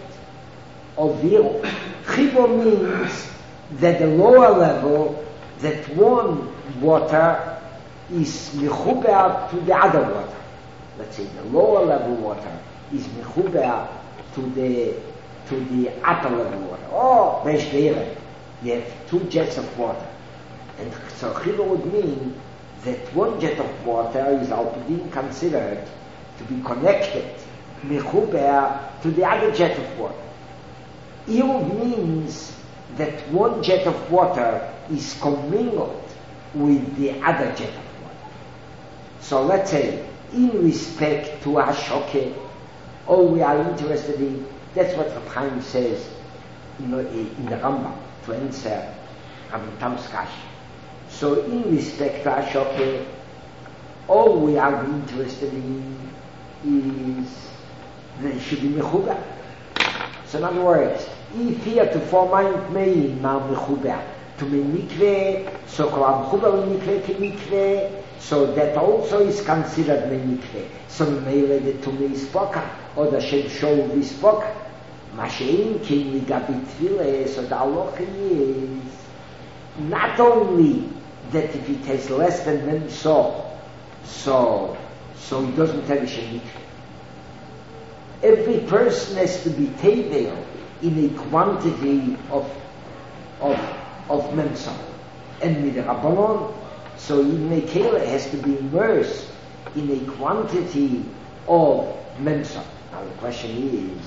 of virul. Chibur means that the lower level, that one water is mechuber to the other water. Let's say the lower level water is mechuber to the to the upper level water. Oh, Beshvere, you have two jets of water, and so chibur would mean that one jet of water is also being considered to be connected mechuber to the other jet of water. Iruv means that one jet of water is commingled with the other jet of water. So let's say, in respect to Ashoke, all we are interested in, that's what Reb Chaim says you know, in the Rambam, to answer Rambam's kasha. So in respect to Ashoke, all we are interested in is that it should be mechuber. So in other words, if here to form me now mechuber to me mikveh, so kol mechuber mikveh to mikveh, so that also is considered me mikveh. So meile the to me spoka or the shem show we spoke. Mashein king we got bitfile. So the halacha is not only that if it has less than men so, so so it doesn't have a shem mikveh. Every person has to be tevel in a quantity of of of memsa, and with the rabbanon, so in a kela has to be immersed in a quantity of memsa. Now the question is,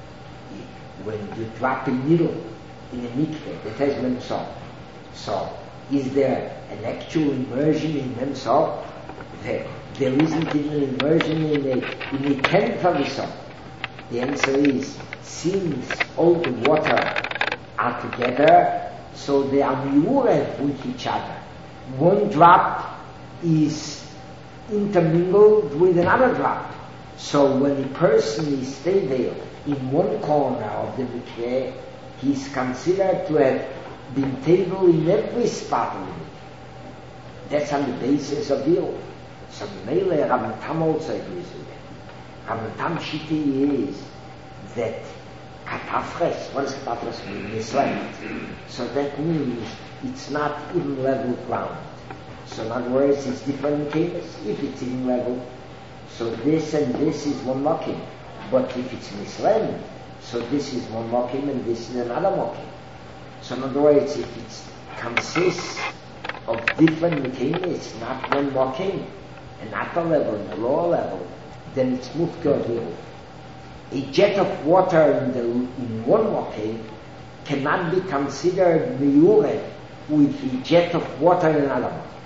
when you drop a needle in a mikveh that has memsa, so is there an actual immersion in memsa? There, there isn't even an immersion in a in a tenth of the salt. The answer is, since all the water are together, so they are miurev with each other. One drop is intermingled with another drop. So when a person is staying there in one corner of the mikveh, he is considered to have been table in every spot of the mikveh. That's on the basis of the oath. So Mele Ramatam also agrees with that. Ramatam Shiti is that katafres, what does katafres mean? Misled. So that means it's not even level ground. So in other words, it's different cases. If it's even level, so this and this is one mokim. But if it's misled, so this is one mokim and this is another mokim. So in other words, if it consists of different mokim, it's not one mokim. An upper level and a lower level, then it's mufker here. A jet of water in, the, in one mokim cannot be considered miyured with a jet of water in another mokim.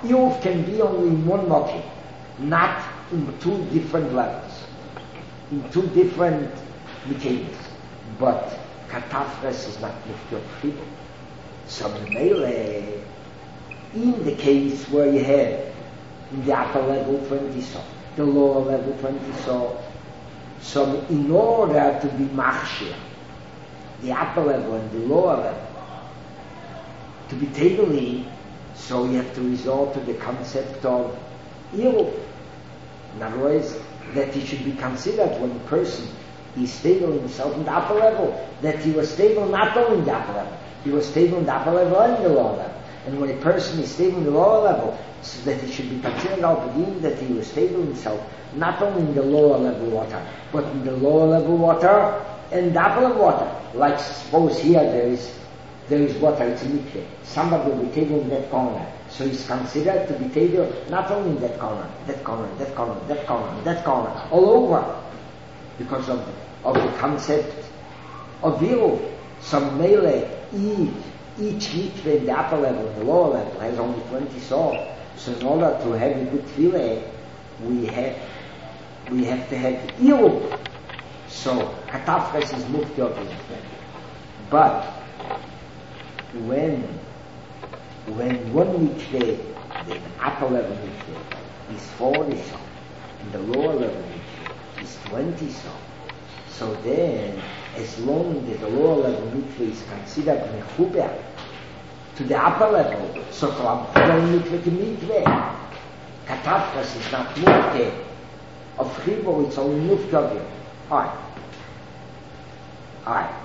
Iyuv can be only in one mokim, not in two different levels, in two different mechanics. But Katafres is not Mufti of Chibur. So Mele, in the case where you have in the upper level twenty saw, the lower level twenty saw, so in order to be machshir, the upper level and the lower level, to be tabling, so you have to resort to the concept of Iyuv. In other words, that he should be considered when a person is stable himself in the upper level, that he was stable not only in the upper level, he was stable in the upper level and the lower level. And when a person is stable in the lower level, so that he should be considered al-Padim, that he was stable himself not only in the lower level water, but in the lower level water and the upper level water. Like suppose here there is there is water, it's a mikveh. Somebody will be stable in that corner. So he's considered to be stable not only in that corner, that corner, that corner, that corner, that corner, all over. Because of, of the concept of Iyuv. Some mele, each, each mikveh in the upper level, the lower level, has only twenty saw. So in order to have a good tefillah, we have we have to have Iyuv. So Katafres is Mufti of his friend. But when when one mikveh, the upper level mikveh, is forty saw, and the lower level mikveh is twenty saw, so then as long as the lower level mikveh is considered mechuber to the upper level, so from mikveh to mikveh, Katafres is not Mufti of Chibur, it's only Mufti of him. Alright. Alright.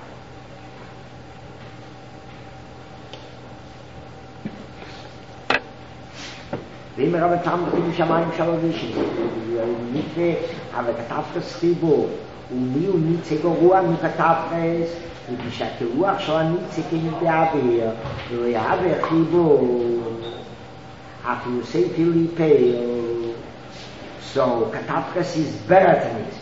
ואם רב תם בחידוש שמיים שלו וישים, מקווה, אבל כתפרס חיבור, ומי הוא ניצג הרוח מכתפרס, ובשעת הרוח של הניצג כמי באוויר, ולא יעבר חיבור, אף הוא ספר ליפל. So כתפרס is better than it.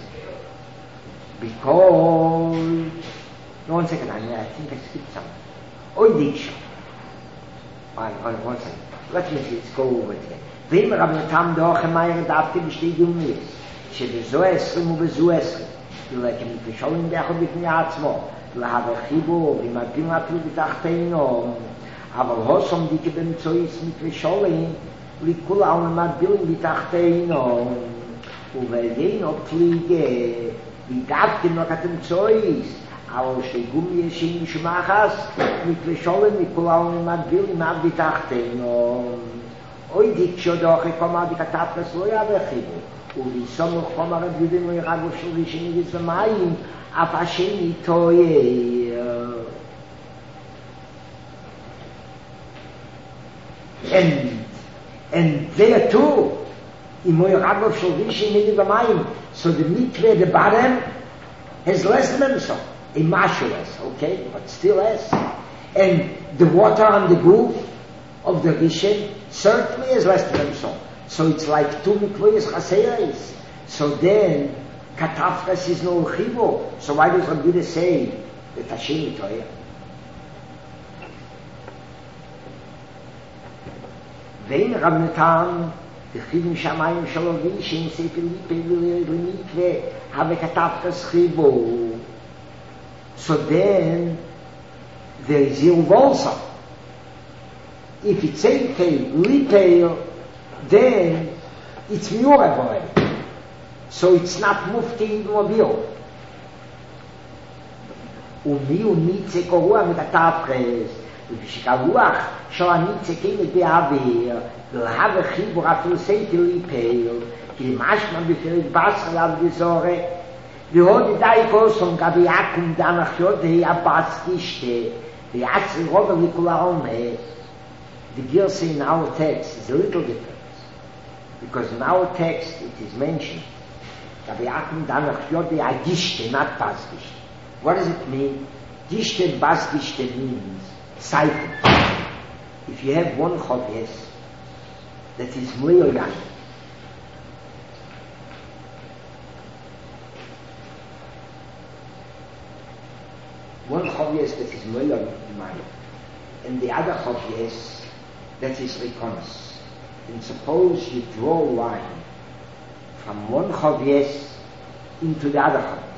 Because, no, one second, I, I think I skipped something. Oy diksha. One, one second. Let me let's go over it again. ואם רב נתם דוח המייר דווקא בשתי דומיות, שבזו עשרים ובזו עשרים, ולכן מתפשולים דחו בפני עצמו, להווה חיבור, ומפים אפילו בתחתינו, אבל הוסום דיקה באמצעויס מתפשולים, לכולם מטבילים בתחתינו, ובעדינו פליגה, ודווקא נוקת אמצעויס, אבל שגום ישים משמחס, מתפשולים לכולם מטבילים עד בתחתינו. אוי דיקשו דוחי כלומר דיקתפרס לא יעבר חיבור, ובסמוך כלומר הדביבים לא ירגו של ראשון יגיס במים, אף השני טועה. And, and there too, אם הוא ירגו של ראשון יגיס במים, so the mikveh at the bottom has less than himself, a mashu less, okay, but still less. And the water on the roof of the rishon certainly is less than himself. So it's like two mikvahs chaseris. So then, katafres is no chibur. So why does Rabbi say that Hashem itoya? Vein Rab Natan, the chivim shamayim shalovi, shem sefer lipe l'mikveh, have katafres chibur. So then, there is Iyuv also. If it's a retail, then it's Miurab already. So it's not Mufti Iyuv. ומי הוא ניצק הרוח מכתפרס, ובשכרוח של הניצק אין באוויר, ולהווה חיבור אפילו ספר ליפל, כי משמע בפרק בשר עליו גזורה, והוד די קוסום גבי יקום דנך יודי הבס גישתה, ויעצרי רובר לכול העומד. The Girsa in our text is a little different. Because in our text it is mentioned that not Basgishte. What does it mean? Gishte and Basgishte means cycle. If you have one chovyes that is Mleoyan, one chovyes that is Mleoyan, and the other chovyes that is Rikonos. And suppose you draw a line from one Chavies into the other Chavies.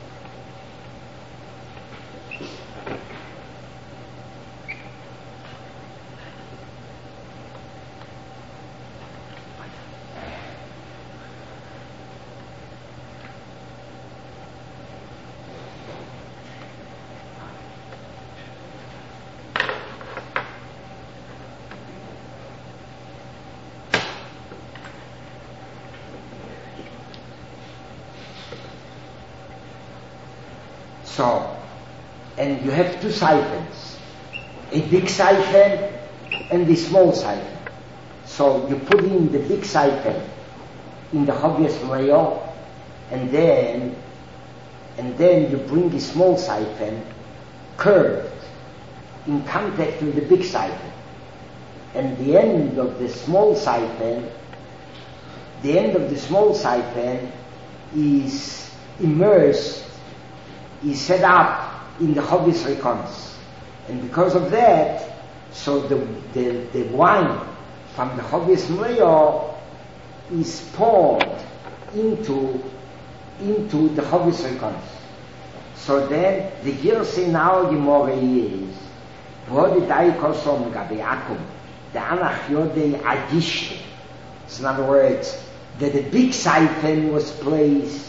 So, and you have two siphons, a big siphon and the small siphon. So you put in the big siphon in the Chavies layer, and then and then you bring the small siphon curved in contact with the big siphon. And the end of the small siphon, the end of the small siphon is immersed, is set up in the Chavies Rikonis. And because of that, so the, the, the wine from the Chavies layer is poured into, into the Chavies Rikonis. So then, the Girse now Gemara is, Vodi Dai Kosom Gabi Akum, the Anach Yodei Agishte. So in other words, that the big siphon was placed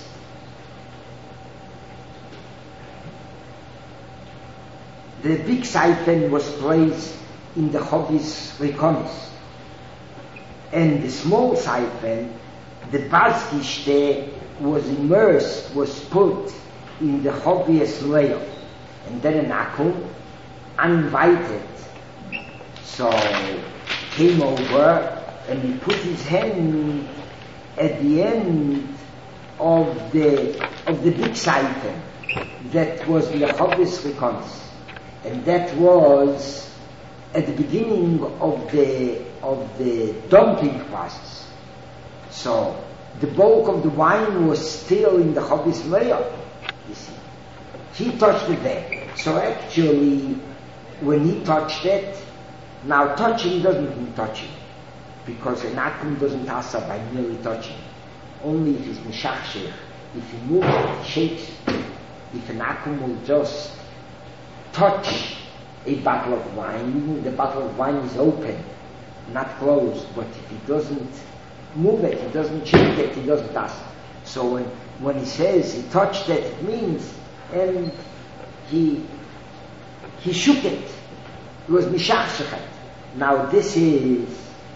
The big siphon was placed in the Chavies Rikonis, and the small siphon, the Bazgishte, was immersed, was put in the Chavies layer, and then an Akum, uninvited, so came over and he put his hand at the end of the of the big siphon that was in the Chavies Rikonis. And that was at the beginning of the of the dumping process. So the bulk of the wine was still in the Chavies layer, you see. He touched it there. So actually, when he touched it, now touching doesn't mean touching, because an akum doesn't asa by merely touching. Only if it's mishachshech, if he moves it, he shakes it. If an akum will just touch a bottle of wine, even the bottle of wine is open, not closed, but if he doesn't move it, he doesn't shake it, he doesn't touch. So when, when he says he touched it, it means, and he he shook it. It was mishachshechet. Now this is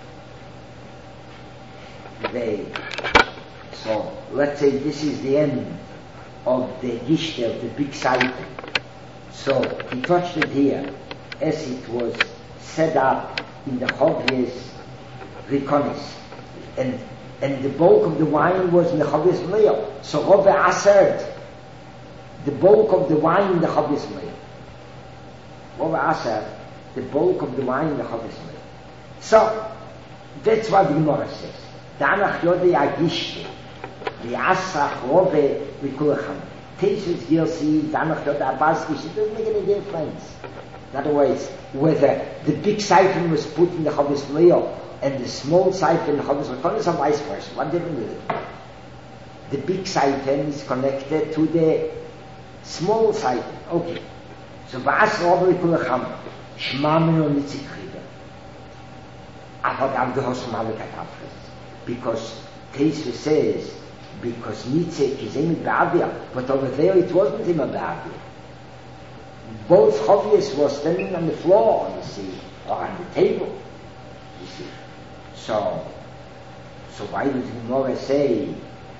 the, so let's say this is the end of the gishte, of the big siphon. So he touched it here as it was set up in the Chavies Rikonis. And and the bulk of the wine was in the Chavies layer. So Rove Aserd, the bulk of the wine in the Chavies layer. Rove Aserd, the bulk of the wine in the Chavies layer. So that's what the Gemara says. Danach Yodei Agishte, the Asach Rove Rikulacham. Tesis here see Danach Yodei Abazgish, it doesn't make any difference. In other words, whether the big siphon was put in the Chavies layer and the small siphon in the Chavies Rikonis, or vice versa. What difference is it? The big siphon is connected to the small siphon. Okay. So V'as Rove Rikulacham, Shmamino Nitzikribe. Avadav Dehosum Avekatafres. Because Tesis says, because Nitzek is in Ba'avir, but over there it wasn't in Ba'avir. Both Chavies were standing on the floor, you see, or on the table, you see. So, so why does the Gemara say,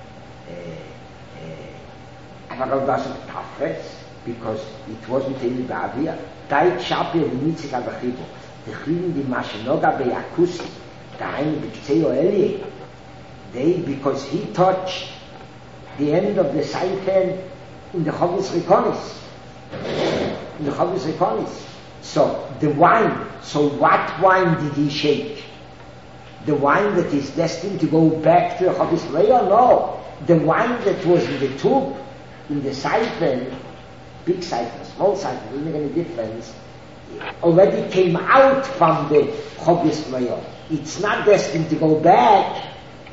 Avagal Dasuk Tafres? Because it wasn't in Ba'avir. Daik Shapir Nitzek Avachibo. The Chilin Di Mashinoga Be'akusi. Dain B'Ktseo Eli. They, because he touched the end of the siphon in the Chavies Rikonis. In the Chavies Rikonis. So, the wine, so what wine did he shake? The wine that is destined to go back to the Chavies layer? No. The wine that was in the tube, in the siphon, big siphon, small siphon, doesn't make any difference. already came out from the Chobis Mayor. It's not destined to go back.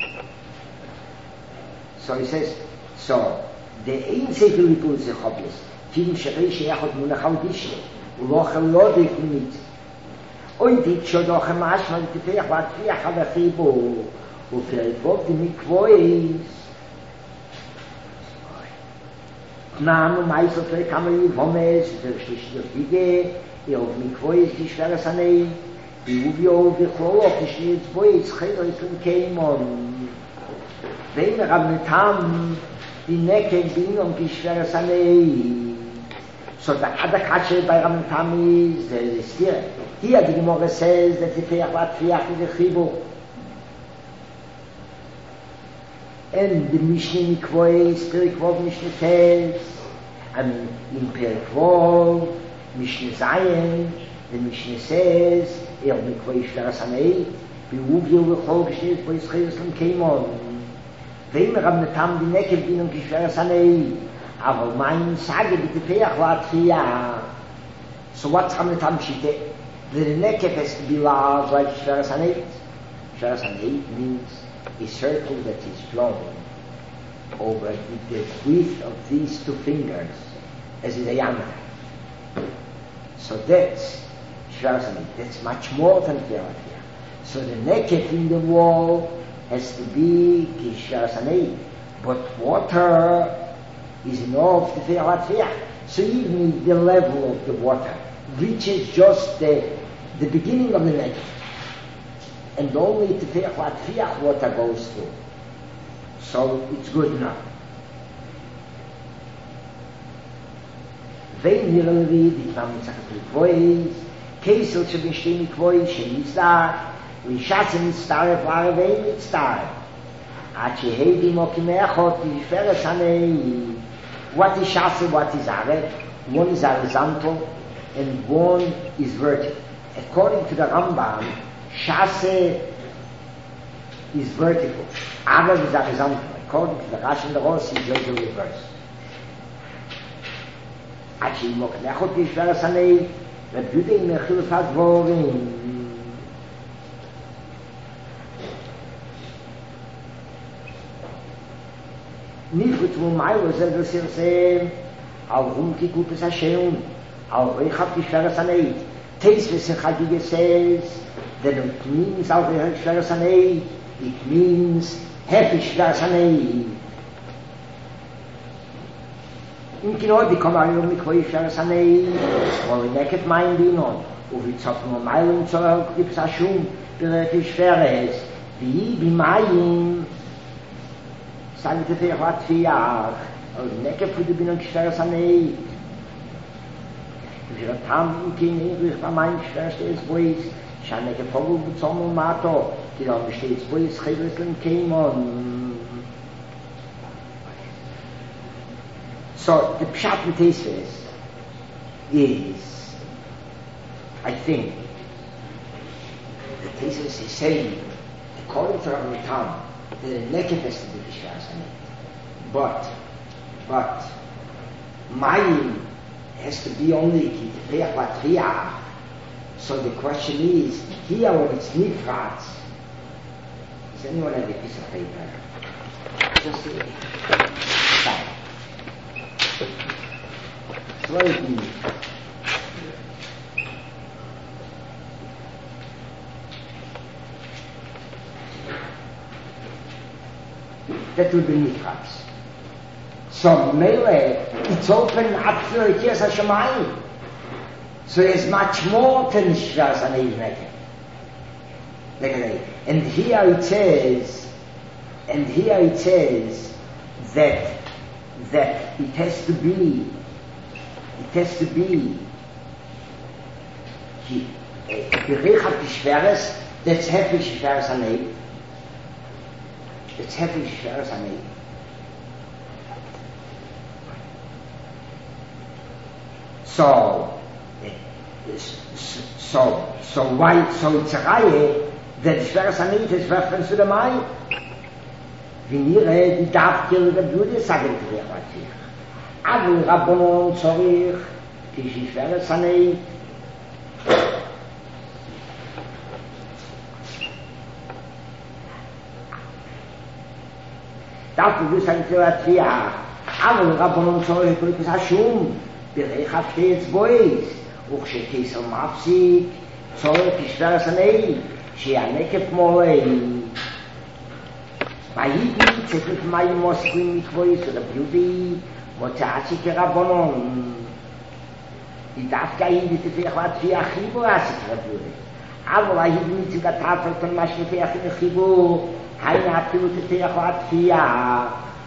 So he says, so, the Ein Sefer Lipul is a Chobis. Film Sherei Sheyachot Munachal Dishne. Ulochel Lodek Minit. Und ich schon doch ein Masch, weil die Teach war Triach an der Fibu. Und für ein Wort, die mich weiß. Na, nun meist auf der Kammer, ich wohne es, der Schlicht durch die Gehe, ich auf mich weiß, die schwere Sanei, die Ubio, die Chloop, die Schlicht weiß, Cheder ist ein Keimon. Wenn wir am Netam, die Necke, die Inung, die schwere Sanei, so the other kache by Ram Tami is here. Here the Gemara says that the Teach was Triach in the Chibu. And the Mishnah Mikvoi, Perikvov Mishnah tells, and in Perikvov, Mishnah Zayin, the Mishnah says, Er Mikvoi Shver Sanei, Beuvio Vechol Geshnet Bois Chereslam Keimon. Veim Ram Tam die Necke Binung Geshver Sanei. Aber mein Sage bitte Teach war Triach. So what's Ram Tam Shite? The Necke has to be large like Shver Sanei. Shver Sanei means a circle that is flowing over the width of these two fingers as a diameter. So that's Shver Sanei. That's much more than Triach. So the Necke in the wall has to be Shver Sanei. But water is enough to feel like fear. So even the level of the water reaches just the, the beginning of the neck. And only to feel like fear water goes through. So it's good enough. Vein nirlevi, die Kvam Mitzachas Mikvois, Kesel Shebishte Mikvois, Shemitzah, Rishatze Mitztaref, Vare Vein Mitztaref. Ad Shehedi Mokimeachot, Tiferet Hanei. What is Shase, what is Aref? One is horizontal and one is vertical. According to the Rambam, Shase is vertical, Aref is horizontal. According to the Rashi and the Rosh, it's just the reverse. Achi Moknechot Yishver Sanei, Reb Yudei Mechil Fadvorim. Nifut Mumaylo Zel Sirsem, Al Rum Kikut Hashem, Al Rechat Yishver Sanei. Teis Vesechagige says that it means Al Yishver Sanei, it means Hef Yishver Sanei. In Kinoi become Ayom Mikvoi Yishver Sanei, or in Eket Maim Binon, Uvitzot Mumaylo Tzor Kipus Hashum, Berech Yishveres, Vi Bimayim, Sagen te Teach wat Triach, or in Eket Fudu Binon Yishver Sanei. Wir haben kein Englisch bei meinem Schwerste Boys, Shane ke Vogel bezogen Mato, die da besteht Boys Regeln Keimon. So the Pshat in Tesis is, I think, the Tesis is saying, according to Rabbi Tam, that the Nekef has to be Kishvas, but, but, Mayim has to be only Kitefeach Batriach. So the question is, here when it's Nifratz, does anyone have a piece of paper? Just a sign. So what it means? That will be Nifratz. So Mele, it's open up to the Kias HaShamayim. So there's much more than Shvaz Hanei Neke. And here it says, and here it says that that it has to be, it has to be Berichat Shveres, that's Hefi Shveres Hanei. That's Hefi Shveres Hanei. So, so, so why, so it's a Reihe that Shveres Hanei is reference to the Mai. Vinire, die darf dir der Blude sagen, die der Ratich. Aber Rabbonon, Zorich, die Shveres Hanei, דווקא זה סנקציה התפיעה, אבל רבנון צורך פריקוס השום, בריך הפתי אצבויס, וכשקיסר מפסיק, צורך כשבר הסנאי, שיענקת מורי. והייתי צריך מים מוסקים מתבויס ולביודי, מוצאצי כרבנון. דווקא הייתי תפיח והתפיעה חיבור עשי כרביודי. אבל הייתי מציג התפלתון מה שתפיח עם חיבור, היינה אפילו תפיח והתפיעה.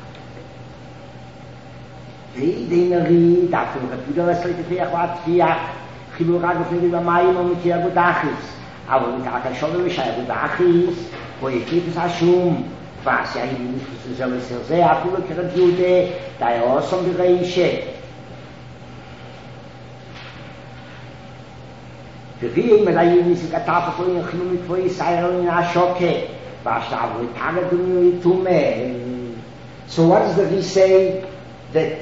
די נרי, דווקא רביודי עשי תפיח והתפיעה, חיבור רק בפני במים או מכיר אגודחיס. אבל מתחת השולם ושי אגודחיס, הוא הקיפס השום, ועשי הייתי מתחוס לזה ולסרזה, אפילו כרביודי, די אוסם בראישה. וכי מלאים ניסיקתה פקולים יחילו מתבואי סיירון השוקה ועכשיו הוא יתאגד דומיו יתומה. So what does the V say that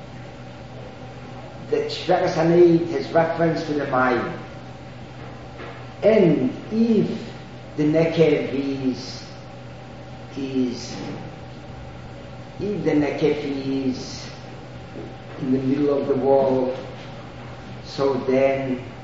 that Shveres Haneit has reference to the Mayim? And if the Nekev is is if the Nekev is in the middle of the wall, so then